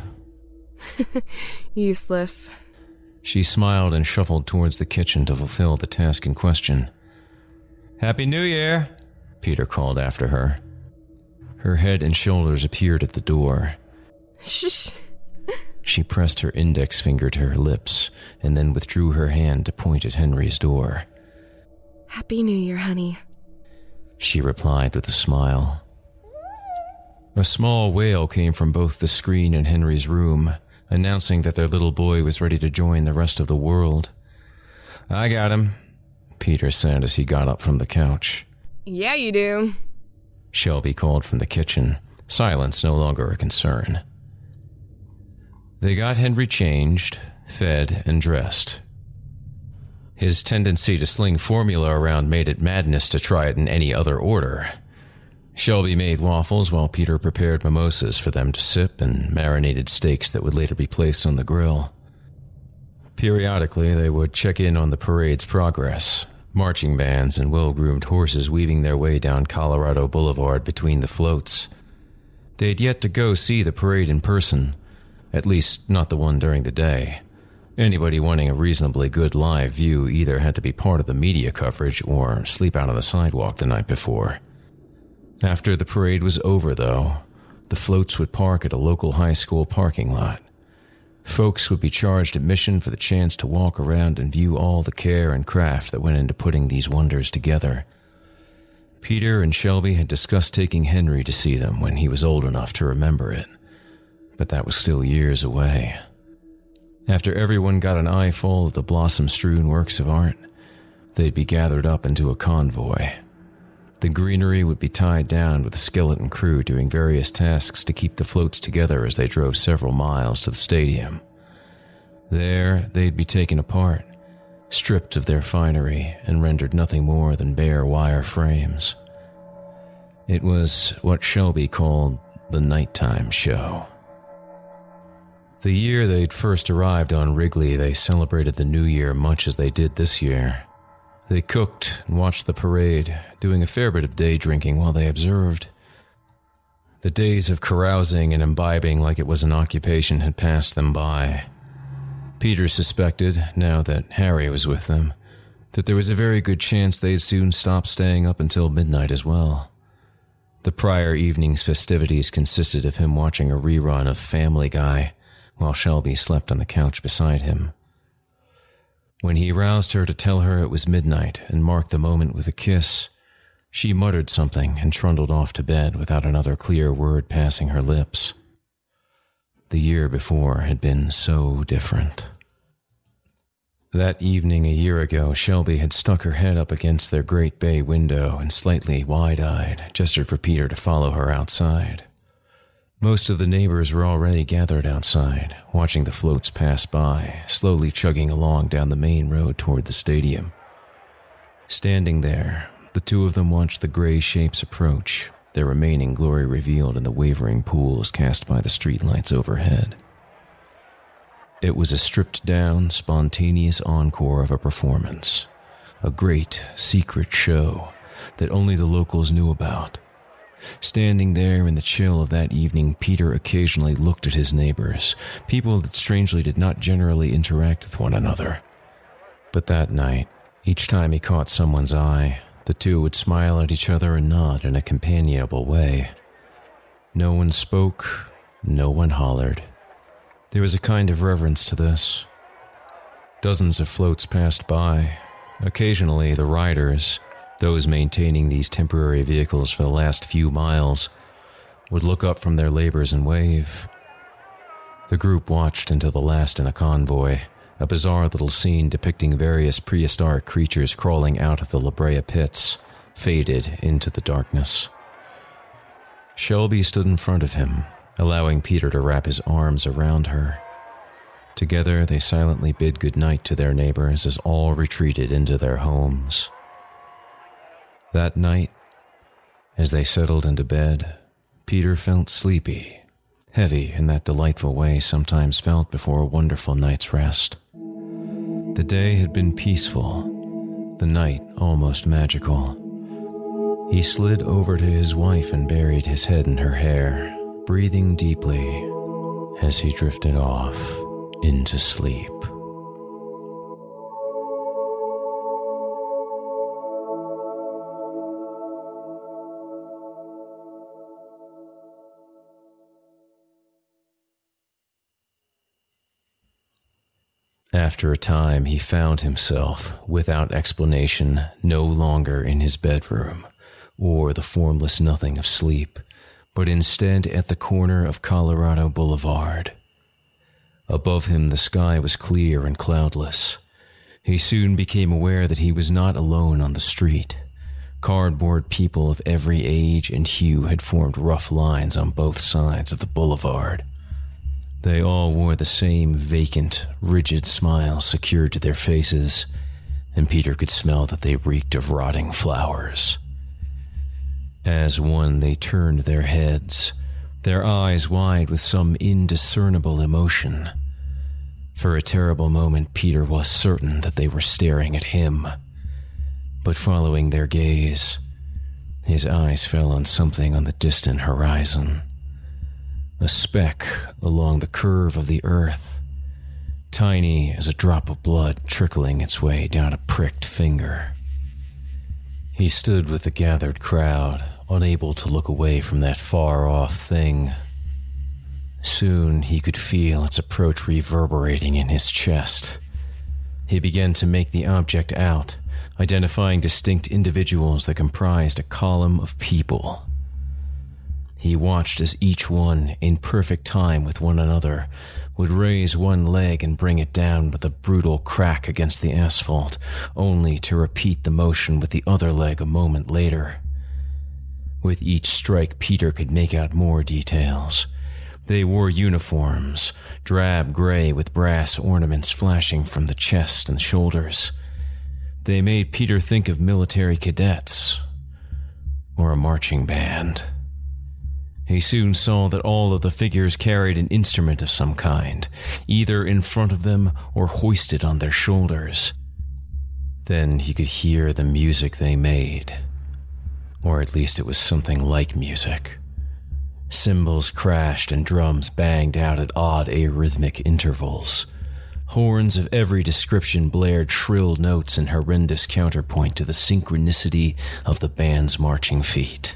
Useless. She smiled and shuffled towards the kitchen to fulfill the task in question. "Happy New Year," Peter called after her. Her head and shoulders appeared at the door. Shh. She pressed her index finger to her lips and then withdrew her hand to point at Henry's door. "Happy New Year, honey," she replied with a smile. A small wail came from both the screen and Henry's room, announcing that their little boy was ready to join the rest of the world. "I got him," Peter said as he got up from the couch. "Yeah, you do," Shelby called from the kitchen, silence no longer a concern. They got Henry changed, fed, and dressed. His tendency to sling formula around made it madness to try it in any other order. Shelby made waffles while Peter prepared mimosas for them to sip and marinated steaks that would later be placed on the grill. Periodically, they would check in on the parade's progress, marching bands and well-groomed horses weaving their way down Colorado Boulevard between the floats. They'd yet to go see the parade in person, at least not the one during the day. Anybody wanting a reasonably good live view either had to be part of the media coverage or sleep out on the sidewalk the night before. After the parade was over, though, the floats would park at a local high school parking lot. Folks would be charged admission for the chance to walk around and view all the care and craft that went into putting these wonders together. Peter and Shelby had discussed taking Henry to see them when he was old enough to remember it, but that was still years away. After everyone got an eyeful of the blossom-strewn works of art, they'd be gathered up into a convoy. The greenery would be tied down with a skeleton crew doing various tasks to keep the floats together as they drove several miles to the stadium. There, they'd be taken apart, stripped of their finery, and rendered nothing more than bare wire frames. It was what Shelby called the nighttime show. The year they'd first arrived on Wrigley, they celebrated the new year much as they did this year. They cooked and watched the parade, doing a fair bit of day drinking while they observed. The days of carousing and imbibing like it was an occupation had passed them by. Peter suspected, now that Harry was with them, that there was a very good chance they'd soon stop staying up until midnight as well. The prior evening's festivities consisted of him watching a rerun of Family Guy, while Shelby slept on the couch beside him. When he roused her to tell her it was midnight and marked the moment with a kiss, she muttered something and trundled off to bed without another clear word passing her lips. The year before had been so different. That evening a year ago, Shelby had stuck her head up against their great bay window and slightly wide-eyed gestured for Peter to follow her outside. Most of the neighbors were already gathered outside, watching the floats pass by, slowly chugging along down the main road toward the stadium. Standing there, the two of them watched the gray shapes approach, their remaining glory revealed in the wavering pools cast by the streetlights overhead. It was a stripped-down, spontaneous encore of a performance, a great, secret show that only the locals knew about. Standing there in the chill of that evening, Peter occasionally looked at his neighbors, people that strangely did not generally interact with one another. But that night, each time he caught someone's eye, the two would smile at each other and nod in a companionable way. No one spoke, no one hollered. There was a kind of reverence to this. Dozens of floats passed by. Occasionally, the riders, those maintaining these temporary vehicles for the last few miles, would look up from their labors and wave. The group watched until the last in the convoy, a bizarre little scene depicting various prehistoric creatures crawling out of the La Brea pits, faded into the darkness. Shelby stood in front of him, allowing Peter to wrap his arms around her. Together, they silently bid goodnight to their neighbors as all retreated into their homes. That night, as they settled into bed, Peter felt sleepy, heavy in that delightful way sometimes felt before a wonderful night's rest. The day had been peaceful, the night almost magical. He slid over to his wife and buried his head in her hair, breathing deeply as he drifted off into sleep. After a time, he found himself, without explanation, no longer in his bedroom, or the formless nothing of sleep, but instead at the corner of Colorado Boulevard. Above him, the sky was clear and cloudless. He soon became aware that he was not alone on the street. Cardboard people of every age and hue had formed rough lines on both sides of the boulevard. They all wore the same vacant, rigid smile secured to their faces, and Peter could smell that they reeked of rotting flowers. As one, they turned their heads, their eyes wide with some indiscernible emotion. For a terrible moment, Peter was certain that they were staring at him. But following their gaze, his eyes fell on something on the distant horizon. A speck along the curve of the earth, tiny as a drop of blood trickling its way down a pricked finger. He stood with the gathered crowd, unable to look away from that far-off thing. Soon he could feel its approach reverberating in his chest. He began to make the object out, identifying distinct individuals that comprised a column of people. He watched as each one, in perfect time with one another, would raise one leg and bring it down with a brutal crack against the asphalt, only to repeat the motion with the other leg a moment later. With each strike, Peter could make out more details. They wore uniforms, drab gray with brass ornaments flashing from the chest and shoulders. They made Peter think of military cadets, or a marching band. He soon saw that all of the figures carried an instrument of some kind, either in front of them or hoisted on their shoulders. Then he could hear the music they made, or at least it was something like music. Cymbals crashed and drums banged out at odd arrhythmic intervals. Horns of every description blared shrill notes in horrendous counterpoint to the synchronicity of the band's marching feet.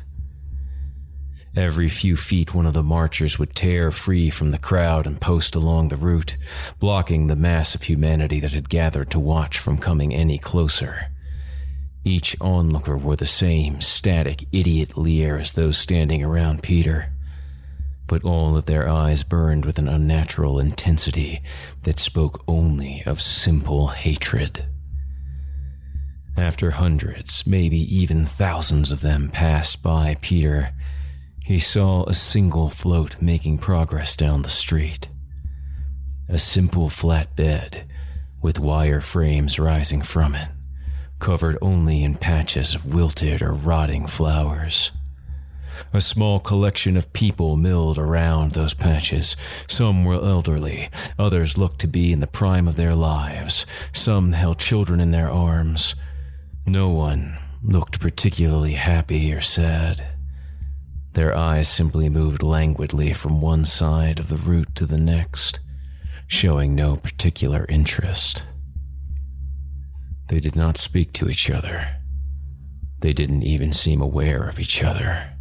Every few feet, one of the marchers would tear free from the crowd and post along the route, blocking the mass of humanity that had gathered to watch from coming any closer. Each onlooker wore the same static idiot leer as those standing around Peter, but all of their eyes burned with an unnatural intensity that spoke only of simple hatred. After hundreds, maybe even thousands of them passed by Peter, he saw a single float making progress down the street. A simple flat bed with wire frames rising from it, covered only in patches of wilted or rotting flowers. A small collection of people milled around those patches. Some were elderly, others looked to be in the prime of their lives. Some held children in their arms. No one looked particularly happy or sad. Their eyes simply moved languidly from one side of the route to the next, showing no particular interest. They did not speak to each other. They didn't even seem aware of each other.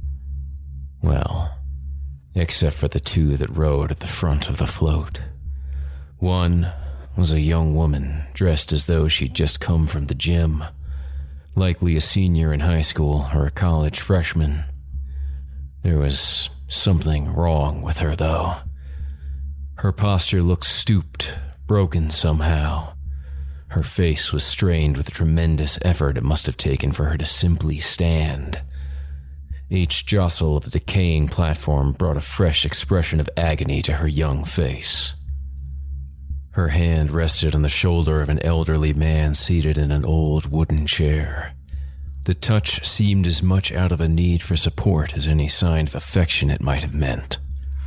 Well, except for the two that rode at the front of the float. One was a young woman dressed as though she'd just come from the gym, likely a senior in high school or a college freshman. There was something wrong with her, though. Her posture looked stooped, broken somehow. Her face was strained with the tremendous effort it must have taken for her to simply stand. Each jostle of the decaying platform brought a fresh expression of agony to her young face. Her hand rested on the shoulder of an elderly man seated in an old wooden chair. The touch seemed as much out of a need for support as any sign of affection it might have meant.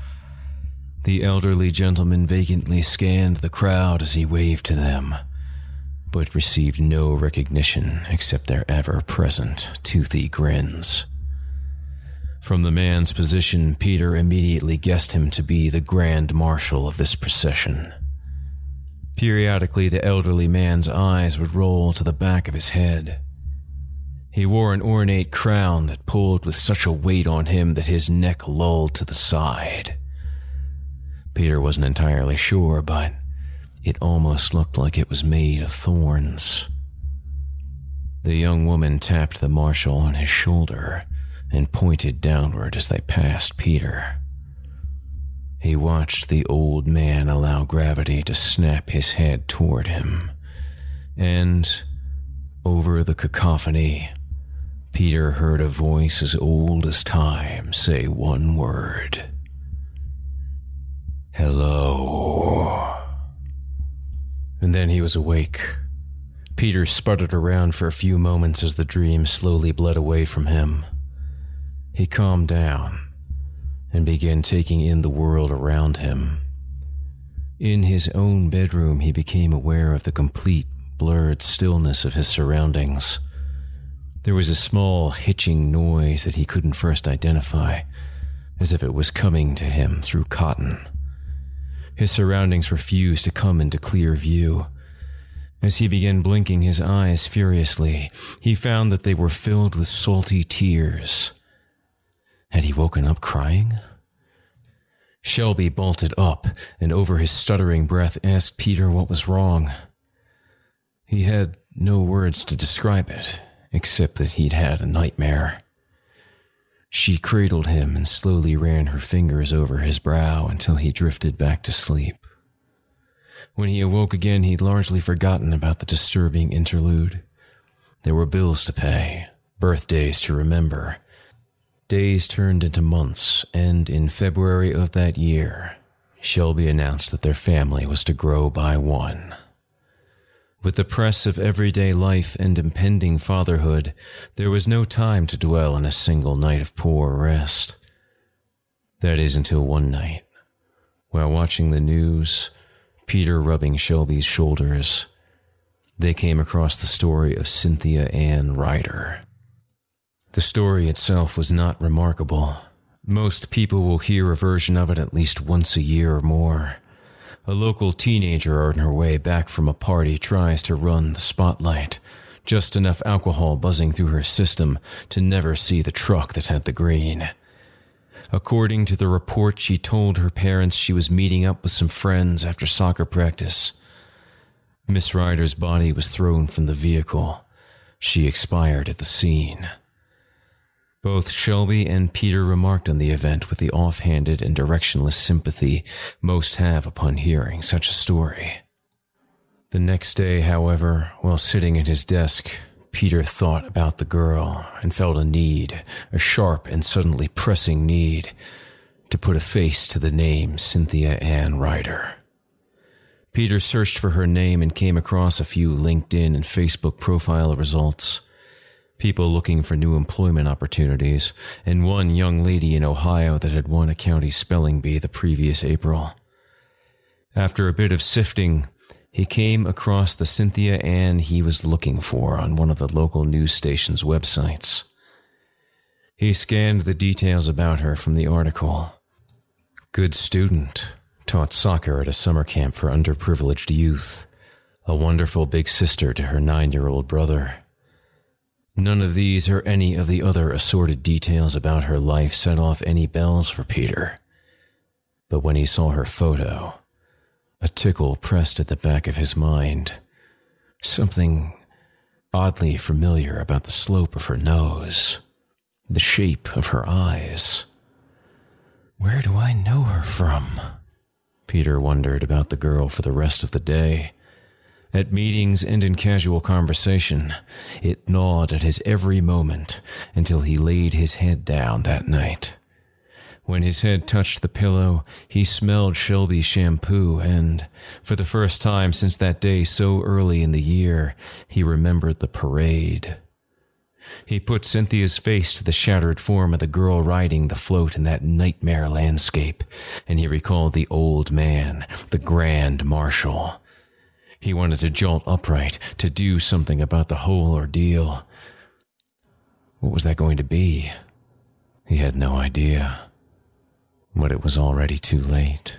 The elderly gentleman vacantly scanned the crowd as he waved to them, but received no recognition except their ever-present toothy grins. From the man's position, Peter immediately guessed him to be the Grand Marshal of this procession. Periodically, the elderly man's eyes would roll to the back of his head. He wore an ornate crown that pulled with such a weight on him that his neck lolled to the side. Peter wasn't entirely sure, but it almost looked like it was made of thorns. The young woman tapped the marshal on his shoulder and pointed downward as they passed Peter. He watched the old man allow gravity to snap his head toward him, and over the cacophony, Peter heard a voice as old as time say one word. Hello. And then he was awake. Peter sputtered around for a few moments as the dream slowly bled away from him. He calmed down and began taking in the world around him. In his own bedroom, he became aware of the complete, blurred stillness of his surroundings. There was a small, hitching noise that he couldn't first identify, as if it was coming to him through cotton. His surroundings refused to come into clear view. As he began blinking his eyes furiously, he found that they were filled with salty tears. Had he woken up crying? Shelby bolted up and over his stuttering breath asked Peter what was wrong. He had no words to describe it, except that he'd had a nightmare. She cradled him and slowly ran her fingers over his brow until he drifted back to sleep. When he awoke again, he'd largely forgotten about the disturbing interlude. There were bills to pay, birthdays to remember. Days turned into months, and in February of that year, Shelby announced that their family was to grow by one. With the press of everyday life and impending fatherhood, there was no time to dwell on a single night of poor rest. That is until one night, while watching the news, Peter rubbing Shelby's shoulders, they came across the story of Cynthia Ann Ryder. The story itself was not remarkable. Most people will hear a version of it at least once a year or more. A local teenager on her way back from a party tries to run the spotlight, just enough alcohol buzzing through her system to never see the truck that had the green. According to the report, she told her parents she was meeting up with some friends after soccer practice. Miss Ryder's body was thrown from the vehicle. She expired at the scene. Both Shelby and Peter remarked on the event with the offhanded and directionless sympathy most have upon hearing such a story. The next day, however, while sitting at his desk, Peter thought about the girl and felt a need, a sharp and suddenly pressing need, to put a face to the name Cynthia Ann Ryder. Peter searched for her name and came across a few LinkedIn and Facebook profile results. People looking for new employment opportunities, and one young lady in Ohio that had won a county spelling bee the previous April. After a bit of sifting, he came across the Cynthia Ann he was looking for on one of the local news station's websites. He scanned the details about her from the article. Good student, taught soccer at a summer camp for underprivileged youth, a wonderful big sister to her nine-year-old brother. None of these or any of the other assorted details about her life set off any bells for Peter. But when he saw her photo, a tickle pressed at the back of his mind. Something oddly familiar about the slope of her nose, the shape of her eyes. Where do I know her from? Peter wondered about the girl for the rest of the day. At meetings and in casual conversation, it gnawed at his every moment until he laid his head down that night. When his head touched the pillow, he smelled Shelby's shampoo and, for the first time since that day so early in the year, he remembered the parade. He put Cynthia's face to the shattered form of the girl riding the float in that nightmare landscape, and he recalled the old man, the Grand Marshal. He wanted to jolt upright, to do something about the whole ordeal. What was that going to be? He had no idea. But it was already too late.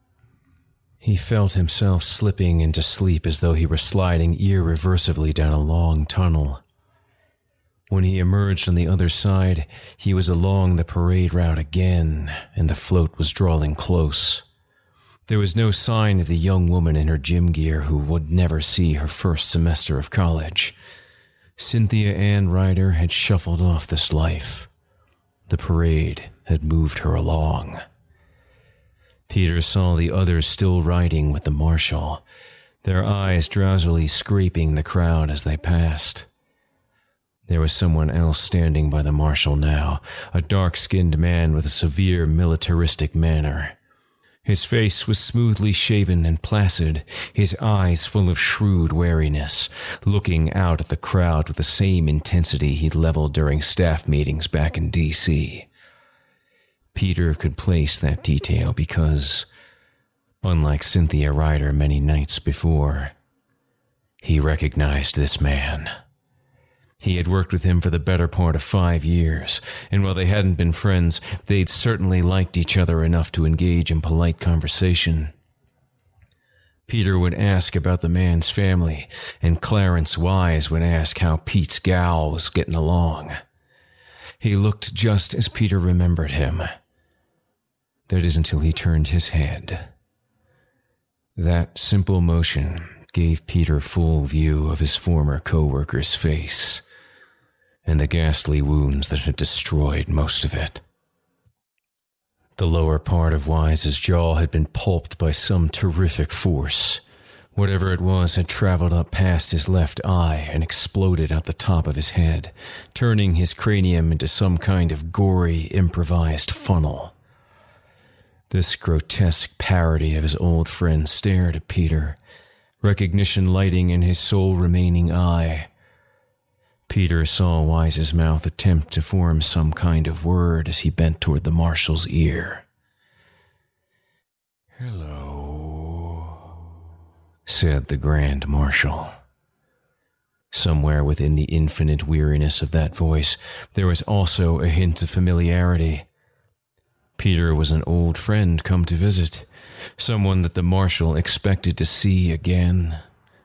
He felt himself slipping into sleep as though he were sliding irreversibly down a long tunnel. When he emerged on the other side, he was along the parade route again, and the float was drawing close. There was no sign of the young woman in her gym gear who would never see her first semester of college. Cynthia Ann Ryder had shuffled off this life. The parade had moved her along. Peter saw the others still riding with the marshal, their eyes drowsily scraping the crowd as they passed. There was someone else standing by the marshal now, a dark-skinned man with a severe militaristic manner. His face was smoothly shaven and placid, his eyes full of shrewd wariness, looking out at the crowd with the same intensity he'd leveled during staff meetings back in D C Peter could place that detail because, unlike Cynthia Ryder many nights before, he recognized this man. He had worked with him for the better part of five years, and while they hadn't been friends, they'd certainly liked each other enough to engage in polite conversation. Peter would ask about the man's family, and Clarence Wise would ask how Pete's gal was getting along. He looked just as Peter remembered him. That is until he turned his head. That simple motion gave Peter full view of his former co-worker's face and the ghastly wounds that had destroyed most of it. The lower part of Wise's jaw had been pulped by some terrific force. Whatever it was had traveled up past his left eye and exploded out the top of his head, turning his cranium into some kind of gory, improvised funnel. This grotesque parody of his old friend stared at Peter, recognition lighting in his sole remaining eye. Peter saw Wise's mouth attempt to form some kind of word as he bent toward the marshal's ear. "Hello," said the Grand Marshal. Somewhere within the infinite weariness of that voice, there was also a hint of familiarity. Peter was an old friend come to visit, someone that the Marshal expected to see again.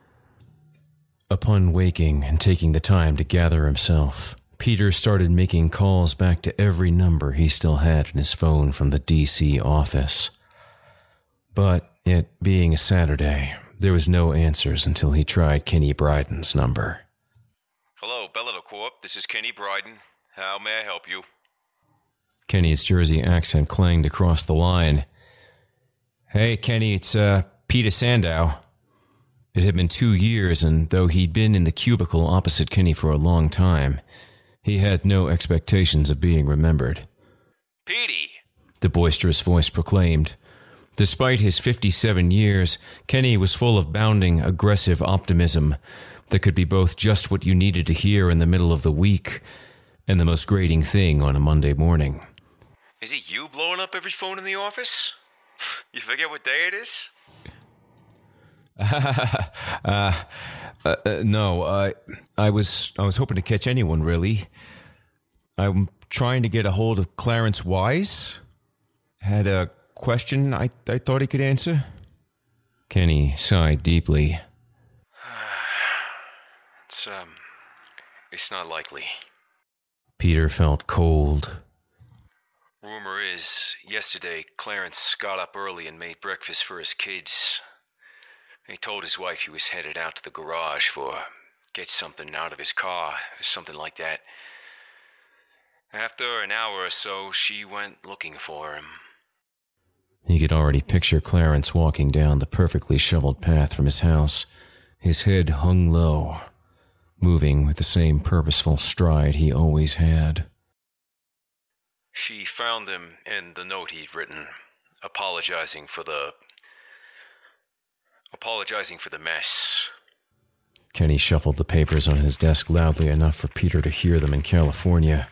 Upon waking and taking the time to gather himself, Peter started making calls back to every number he still had in his phone from the D C office. But, it being a Saturday, there was no answers until he tried Kenny Bryden's number. "Hello, Bellito Corp. This is Kenny Bryden. How may I help you?" Kenny's Jersey accent clanged across the line. "Hey, Kenny, it's uh, Peter Sandow." It had been two years, and though he'd been in the cubicle opposite Kenny for a long time, he had no expectations of being remembered. "Petey," the boisterous voice proclaimed. Despite his fifty-seven years, Kenny was full of bounding, aggressive optimism that could be both just what you needed to hear in the middle of the week and the most grating thing on a Monday morning. "Is it you blowing up every phone in the office? You forget what day it is?" uh, uh, uh, no, uh, I was I was hoping to catch anyone, really. I'm trying to get a hold of Clarence Wise. Had a question I, I thought he could answer. Kenny sighed deeply. It's, um, it's not likely. Peter felt cold. Rumor is, yesterday Clarence got up early and made breakfast for his kids. He told his wife he was headed out to the garage for get something out of his car, or something like that. After an hour or so, she went looking for him. He could already picture Clarence walking down the perfectly shoveled path from his house, his head hung low, moving with the same purposeful stride he always had. She found him in the note he'd written, apologizing for the... apologizing for the mess. Kenny shuffled the papers on his desk loudly enough for Peter to hear them in California.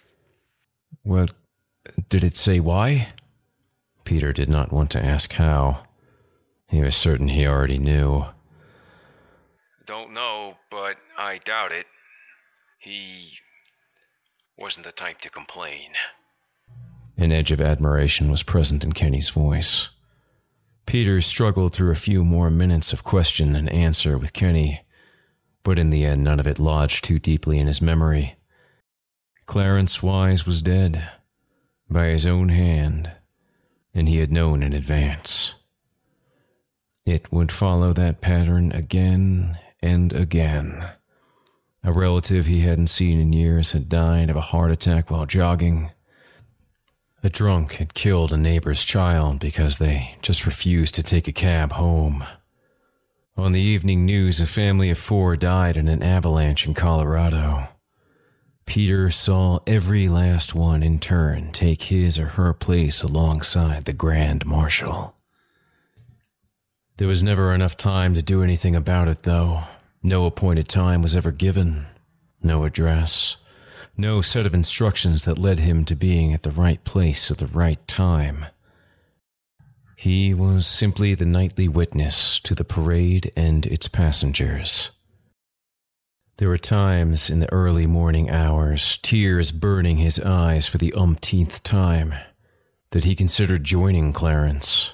Well, did it say why? Peter did not want to ask how. He was certain he already knew. Don't know, but I doubt it. He wasn't the type to complain. An edge of admiration was present in Kenny's voice. Peter struggled through a few more minutes of question and answer with Kenny, but in the end none of it lodged too deeply in his memory. Clarence Wise was dead, by his own hand, and he had known in advance. It would follow that pattern again and again. A relative he hadn't seen in years had died of a heart attack while jogging. A drunk had killed a neighbor's child because they just refused to take a cab home. On the evening news, a family of four died in an avalanche in Colorado. Peter saw every last one in turn take his or her place alongside the Grand Marshal. There was never enough time to do anything about it, though. No appointed time was ever given, no address, no set of instructions that led him to being at the right place at the right time. He was simply the nightly witness to the parade and its passengers. There were times in the early morning hours, tears burning his eyes for the umpteenth time, that he considered joining Clarence.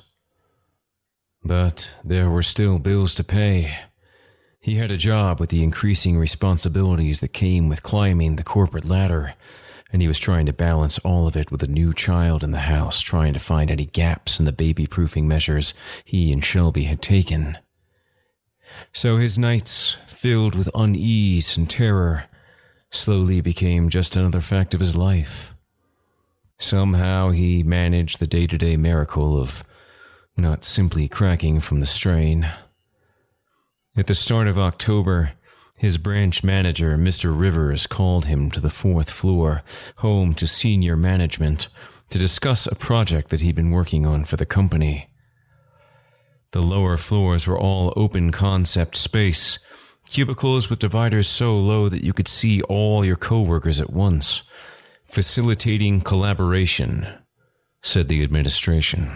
But there were still bills to pay. He had a job with the increasing responsibilities that came with climbing the corporate ladder, and he was trying to balance all of it with a new child in the house, trying to find any gaps in the baby-proofing measures he and Shelby had taken. so his nights, filled with unease and terror, slowly became just another fact of his life. Somehow he managed the day-to-day miracle of not simply cracking from the strain. At the start of October, his branch manager, Mister Rivers, called him to the fourth floor, home to senior management, to discuss a project that he'd been working on for the company. The lower floors were all open concept space, cubicles with dividers so low that you could see all your coworkers at once, facilitating collaboration, said the administration.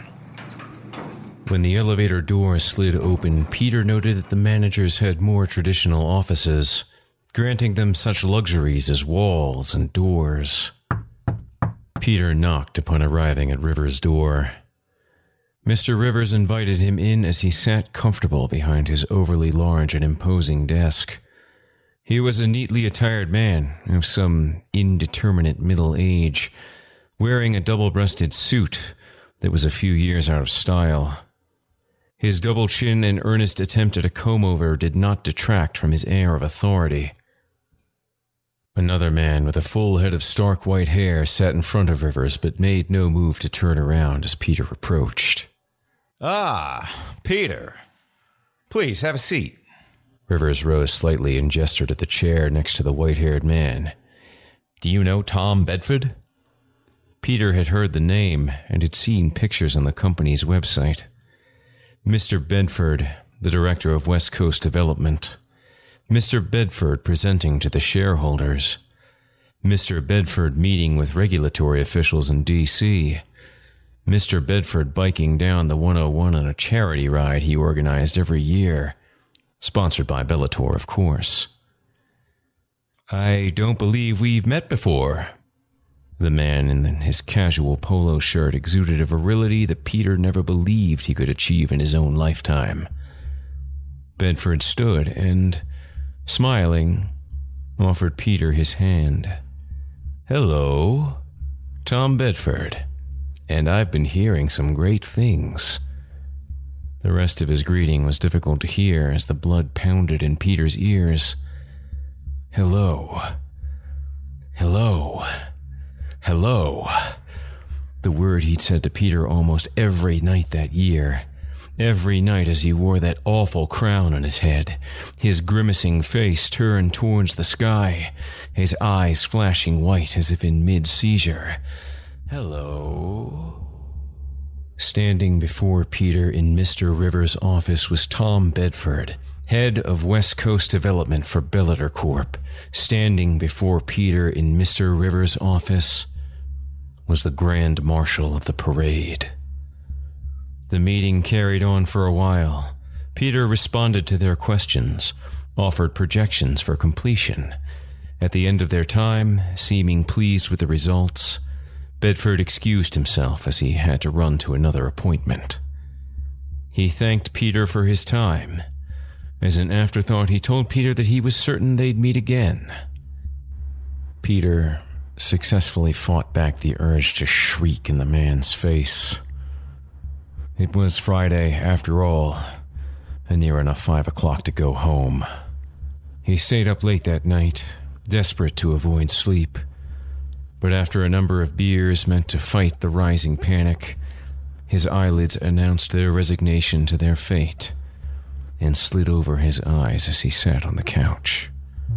When the elevator door slid open, Peter noted that the managers had more traditional offices, granting them such luxuries as walls and doors. Peter knocked upon arriving at Rivers' door. Mister Rivers invited him in as he sat comfortable behind his overly large and imposing desk. He was a neatly attired man of some indeterminate middle age, wearing a double-breasted suit that was a few years out of style. His double chin and earnest attempt at a comb-over did not detract from his air of authority. Another man with a full head of stark white hair sat in front of Rivers but made no move to turn around as Peter approached. Ah, Peter. Please, have a seat. Rivers rose slightly and gestured at the chair next to the white-haired man. Do you know Tom Bedford? Peter had heard the name and had seen pictures on the company's website. Mister Bedford, the director of West Coast Development. Mister Bedford presenting to the shareholders. Mister Bedford meeting with regulatory officials in D C Mister Bedford biking down the one oh one on a charity ride he organized every year. Sponsored by Bellator, of course. I don't believe we've met before. The man in his casual polo shirt exuded a virility that Peter never believed he could achieve in his own lifetime. Bedford stood and, smiling, offered Peter his hand. Hello, Tom Bedford, and I've been hearing some great things. The rest of his greeting was difficult to hear as the blood pounded in Peter's ears. Hello. Hello. Hello. The word he'd said to Peter almost every night that year. Every night as he wore that awful crown on his head, his grimacing face turned towards the sky, his eyes flashing white as if in mid-seizure. Hello. Standing before Peter in Mister Rivers' office was Tom Bedford, head of West Coast Development for Bellator Corp. Standing before Peter in Mister Rivers' office was the Grand Marshal of the parade. The meeting carried on for a while. Peter responded to their questions, offered projections for completion. At the end of their time, seeming pleased with the results, Bedford excused himself as he had to run to another appointment. He thanked Peter for his time. As an afterthought, he told Peter that he was certain they'd meet again. Peter successfully fought back the urge to shriek in the man's face. It was Friday, after all, and near enough five o'clock to go home. He stayed up late that night, desperate to avoid sleep. But after a number of beers meant to fight the rising panic, his eyelids announced their resignation to their fate and slid over his eyes as he sat on the couch.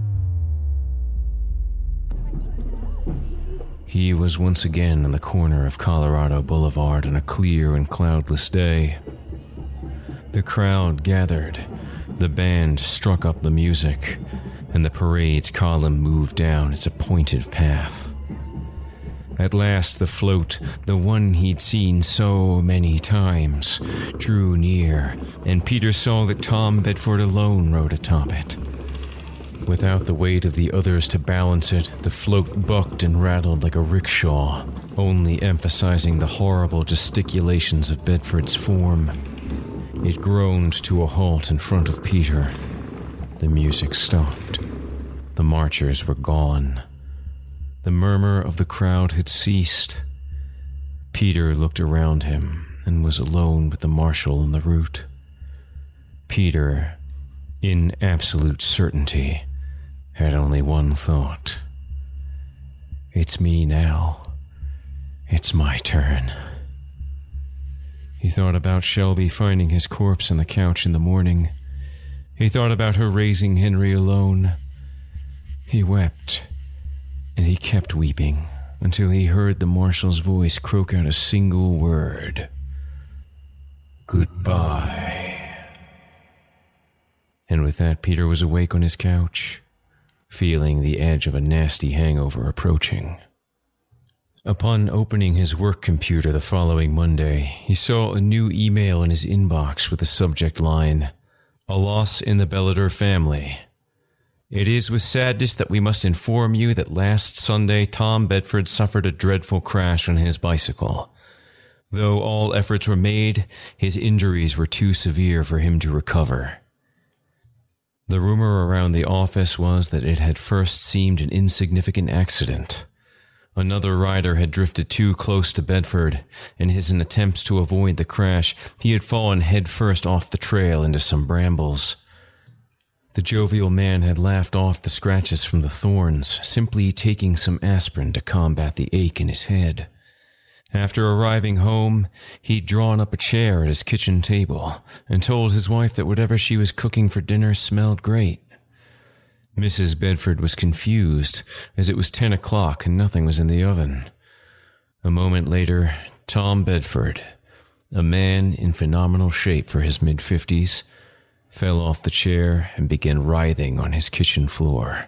He was once again on the corner of Colorado Boulevard on a clear and cloudless day. The crowd gathered, the band struck up the music, and the parade's column moved down its appointed path. At last the float, the one he'd seen so many times, drew near, and Peter saw that Tom Bedford alone rode atop it. Without the weight of the others to balance it, the float bucked and rattled like a rickshaw, only emphasizing the horrible gesticulations of Bedford's form. It groaned to a halt in front of Peter. The music stopped. The marchers were gone. The murmur of the crowd had ceased. Peter looked around him and was alone with the marshal on the route. Peter, in absolute certainty, had only one thought. It's me now. It's my turn. He thought about Shelby finding his corpse on the couch in the morning. He thought about her raising Henry alone. He wept, and he kept weeping until he heard the marshal's voice croak out a single word. Goodbye. And with that, Peter was awake on his couch, feeling the edge of a nasty hangover approaching. Upon opening his work computer the following Monday, he saw a new email in his inbox with the subject line, "A loss in the Bellador family. It is with sadness that we must inform you that last Sunday Tom Bedford suffered a dreadful crash on his bicycle. Though all efforts were made, his injuries were too severe for him to recover." The rumor around the office was that it had first seemed an insignificant accident. Another rider had drifted too close to Bedford, and in his attempts to avoid the crash, he had fallen headfirst off the trail into some brambles. The jovial man had laughed off the scratches from the thorns, simply taking some aspirin to combat the ache in his head. After arriving home, he'd drawn up a chair at his kitchen table and told his wife that whatever she was cooking for dinner smelled great. Missus Bedford was confused, as it was ten o'clock and nothing was in the oven. A moment later, Tom Bedford, a man in phenomenal shape for his mid-fifties, fell off the chair and began writhing on his kitchen floor.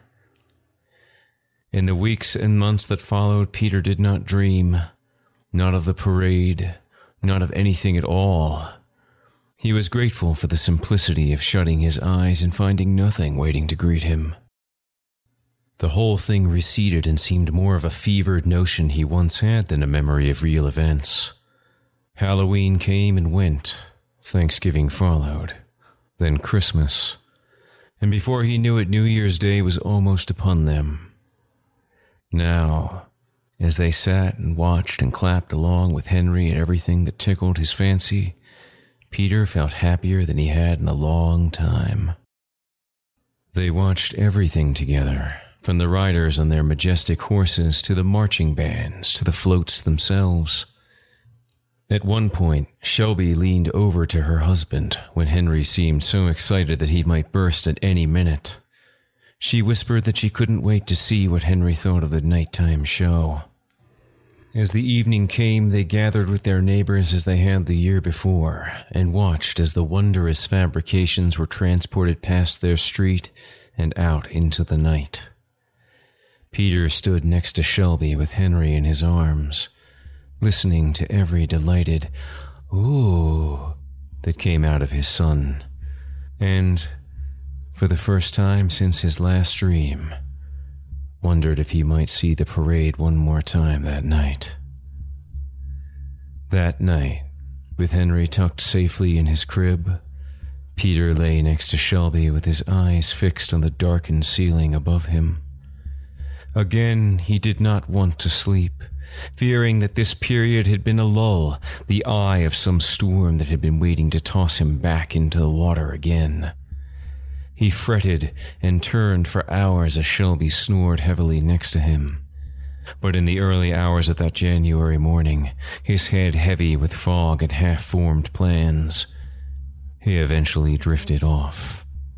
In the weeks and months that followed, Peter did not dream, not of the parade, not of anything at all. He was grateful for the simplicity of shutting his eyes and finding nothing waiting to greet him. The whole thing receded and seemed more of a fevered notion he once had than a memory of real events. Halloween came and went. Thanksgiving followed. Then Christmas. And before he knew it, New Year's Day was almost upon them. Now, as they sat and watched and clapped along with Henry at everything that tickled his fancy, Peter felt happier than he had in a long time. They watched everything together, from the riders on their majestic horses to the marching bands to the floats themselves. At one point, Shelby leaned over to her husband when Henry seemed so excited that he might burst at any minute. She whispered that she couldn't wait to see what Henry thought of the nighttime show. As the evening came, they gathered with their neighbors as they had the year before, and watched as the wondrous fabrications were transported past their street and out into the night. Peter stood next to Shelby with Henry in his arms, listening to every delighted "ooh" that came out of his son, and, for the first time since his last dream, wondered if he might see the parade one more time that night. That night, with Henry tucked safely in his crib, Peter lay next to Shelby with his eyes fixed on the darkened ceiling above him. Again, he did not want to sleep, fearing that this period had been a lull, the eye of some storm that had been waiting to toss him back into the water again. He fretted and turned for hours as Shelby snored heavily next to him. But in the early hours of that January morning, his head heavy with fog and half-formed plans, he eventually drifted off.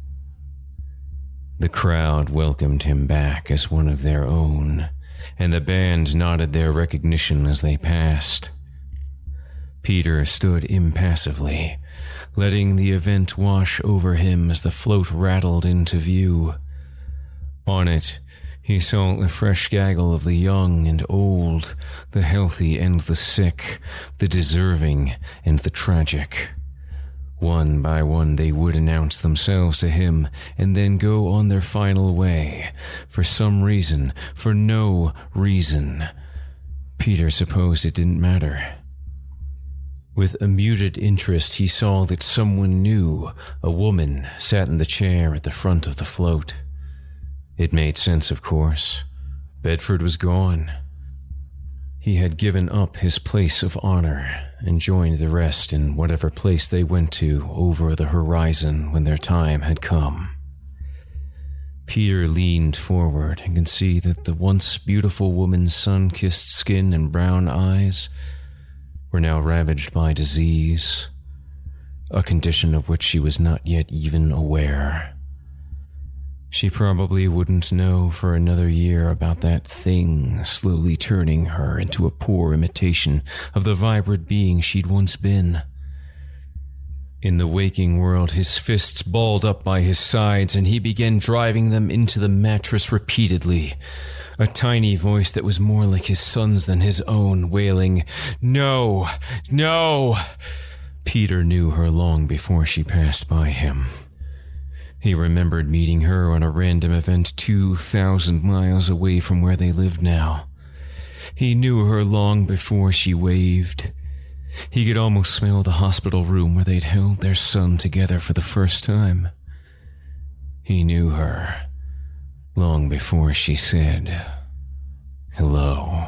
The crowd welcomed him back as one of their own, and the band nodded their recognition as they passed. Peter stood impassively, letting the event wash over him as the float rattled into view. On it, he saw the fresh gaggle of the young and old, the healthy and the sick, the deserving and the tragic. One by one they would announce themselves to him and then go on their final way, for some reason, for no reason. Peter supposed it didn't matter. With a muted interest, he saw that someone new, a woman, sat in the chair at the front of the float. It made sense, of course. Bedford was gone. He had given up his place of honor and joined the rest in whatever place they went to over the horizon when their time had come. Peter leaned forward and could see that the once beautiful woman's sun-kissed skin and brown eyes were now ravaged by disease, a condition of which she was not yet even aware. She probably wouldn't know for another year about that thing slowly turning her into a poor imitation of the vibrant being she'd once been. In the waking world, his fists balled up by his sides, and he began driving them into the mattress repeatedly. A tiny voice that was more like his son's than his own, wailing, "No! No!" Peter knew her long before she passed by him. He remembered meeting her on a random event two thousand miles away from where they lived now. He knew her long before she waved. He could almost smell the hospital room where they'd held their son together for the first time. He knew her long before she said hello.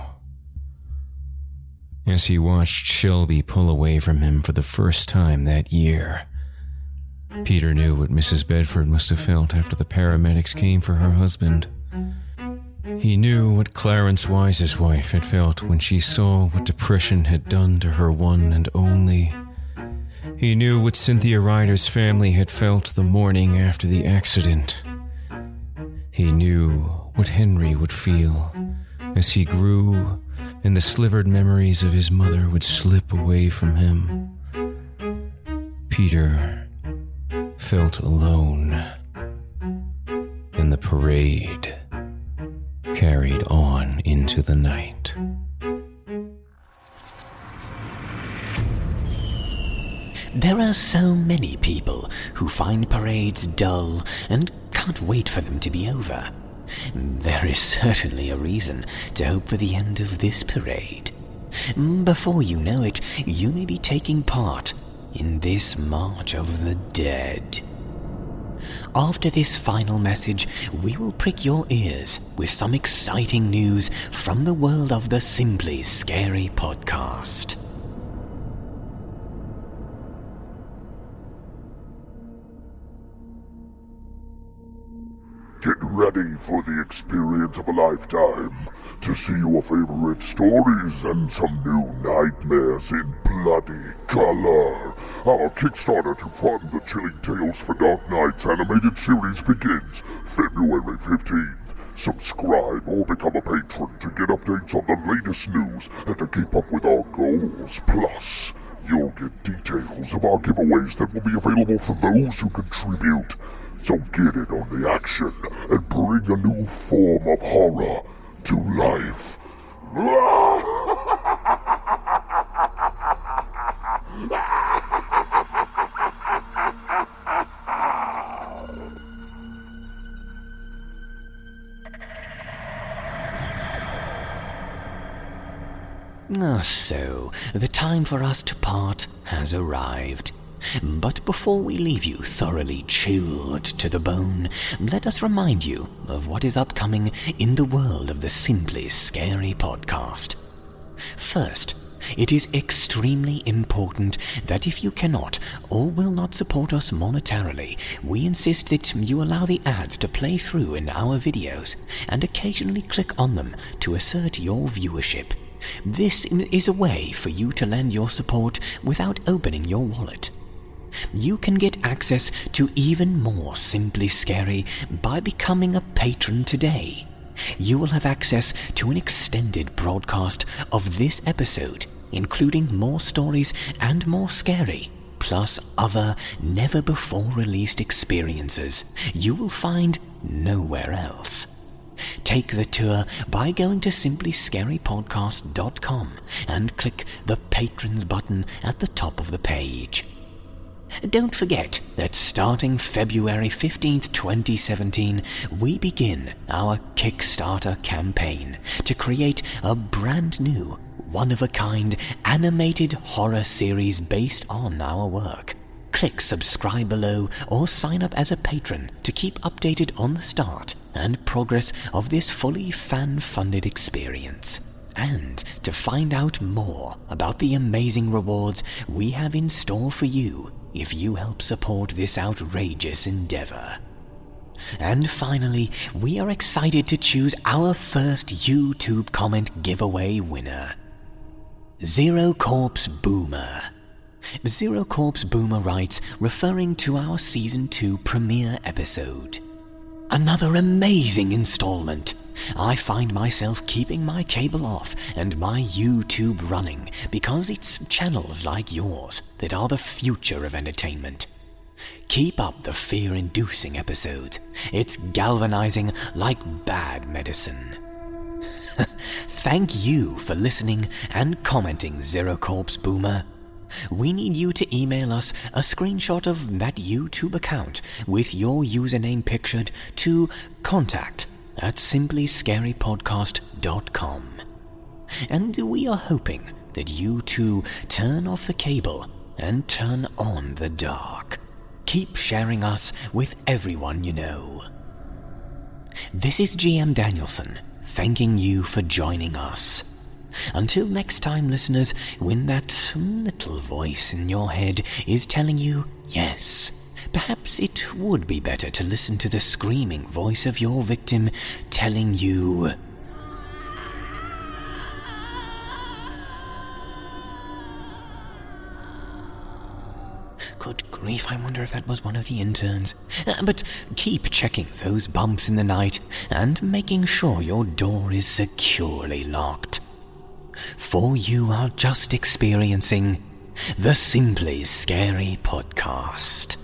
As he watched Shelby pull away from him for the first time that year, Peter knew what Missus Bedford must have felt after the paramedics came for her husband. He knew what Clarence Wise's wife had felt when she saw what depression had done to her one and only. He knew what Cynthia Ryder's family had felt the morning after the accident. He knew what Henry would feel as he grew and the slivered memories of his mother would slip away from him. Peter felt alone, and the parade carried on into the night. There are so many people who find parades dull and can't wait for them to be over. There is certainly a reason to hope for the end of this parade. Before you know it, you may be taking part in this March of the Dead. After this final message, we will prick your ears with some exciting news from the world of the Simply Scary podcast. Get ready for the experience of a lifetime to see your favorite stories and some new nightmares in bloody color. Our Kickstarter to fund the Chilling Tales for Dark Nights animated series begins February fifteenth. Subscribe or become a patron to get updates on the latest news and to keep up with our goals. Plus, you'll get details of our giveaways that will be available for those who contribute. So get in on the action and bring a new form of horror to life. Ah, so, the time for us to part has arrived. But before we leave you thoroughly chilled to the bone, let us remind you of what is upcoming in the world of the Simply Scary podcast. First, it is extremely important that if you cannot or will not support us monetarily, we insist that you allow the ads to play through in our videos and occasionally click on them to assert your viewership. This is a way for you to lend your support without opening your wallet. You can get access to even more Simply Scary by becoming a patron today. You will have access to an extended broadcast of this episode, including more stories and more scary, plus other never-before-released experiences you will find nowhere else. Take the tour by going to simply scary podcast dot com and click the Patrons button at the top of the page. Don't forget that starting February fifteenth, twenty seventeen, we begin our Kickstarter campaign to create a brand new, one-of-a-kind animated horror series based on our work. Click subscribe below or sign up as a patron to keep updated on the start and progress of this fully fan-funded experience. and to find out more about the amazing rewards we have in store for you if you help support this outrageous endeavor. And finally, we are excited to choose our first YouTube comment giveaway winner. Zero Corpse Boomer. Zero Corpse Boomer writes, referring to our Season two premiere episode. Another amazing installment. I find myself keeping my cable off and my YouTube running because it's channels like yours that are the future of entertainment. Keep up the fear-inducing episodes. It's galvanizing like bad medicine. Thank you for listening and commenting, Zero Corpse Boomer. We need you to email us a screenshot of that YouTube account with your username pictured to contact at simply scary podcast dot com. And we are hoping that you too turn off the cable and turn on the dark. Keep sharing us with everyone you know. This is G M Danielson, thanking you for joining us. Until next time, listeners, when that little voice in your head is telling you, yes, perhaps it would be better to listen to the screaming voice of your victim telling you, good grief, I wonder if that was one of the interns. Uh, but keep checking those bumps in the night and making sure your door is securely locked. For you are just experiencing the Simply Scary Podcast.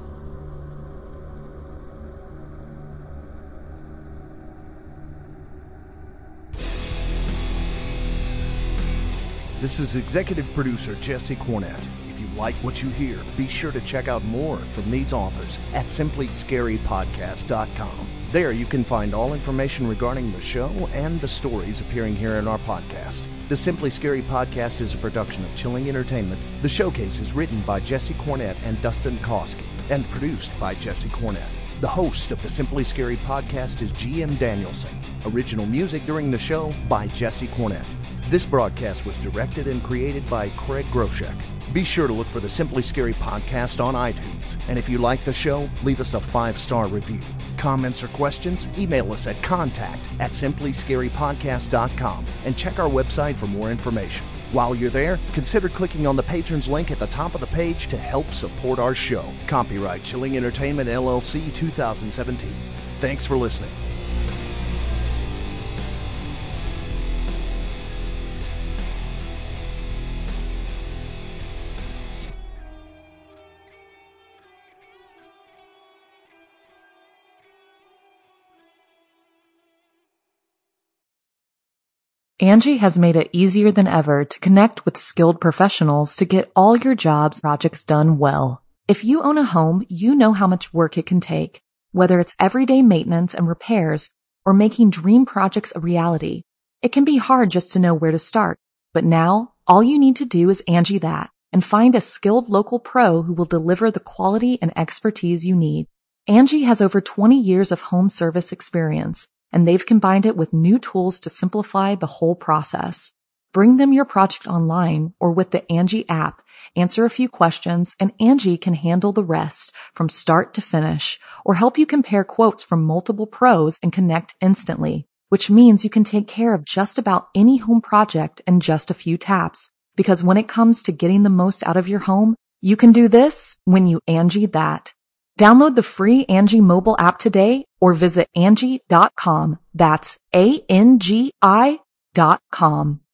This is executive producer Jesse Cornett. If you like what you hear, be sure to check out more from these authors at simply scary podcast dot com. There you can find all information regarding the show and the stories appearing here in our podcast. The Simply Scary Podcast is a production of Chilling Entertainment. The Showcase is written by Jesse Cornett and Dustin Kosky and produced by Jesse Cornett. The host of the Simply Scary Podcast is G M Danielson. Original music during the show by Jesse Cornett. This broadcast was directed and created by Craig Groshek. Be sure to look for the Simply Scary Podcast on iTunes. And if you like the show, leave us a five-star review. Comments or questions? Email us at contact at simply scary podcast dot com and check our website for more information. While you're there, consider clicking on the patrons link at the top of the page to help support our show. Copyright Chilling Entertainment, L L C, two thousand seventeen. Thanks for listening. Angie has made it easier than ever to connect with skilled professionals to get all your jobs projects done well. If you own a home, you know how much work it can take, whether it's everyday maintenance and repairs or making dream projects a reality. It can be hard just to know where to start, but now all you need to do is Angie that and find a skilled local pro who will deliver the quality and expertise you need. Angie has over twenty years of home service experience, and they've combined it with new tools to simplify the whole process. Bring them your project online or with the Angie app, answer a few questions, and Angie can handle the rest from start to finish or help you compare quotes from multiple pros and connect instantly, which means you can take care of just about any home project in just a few taps. Because when it comes to getting the most out of your home, you can do this when you Angie that. Download the free Angie mobile app today or visit Angie dot com. That's A N G I dot com.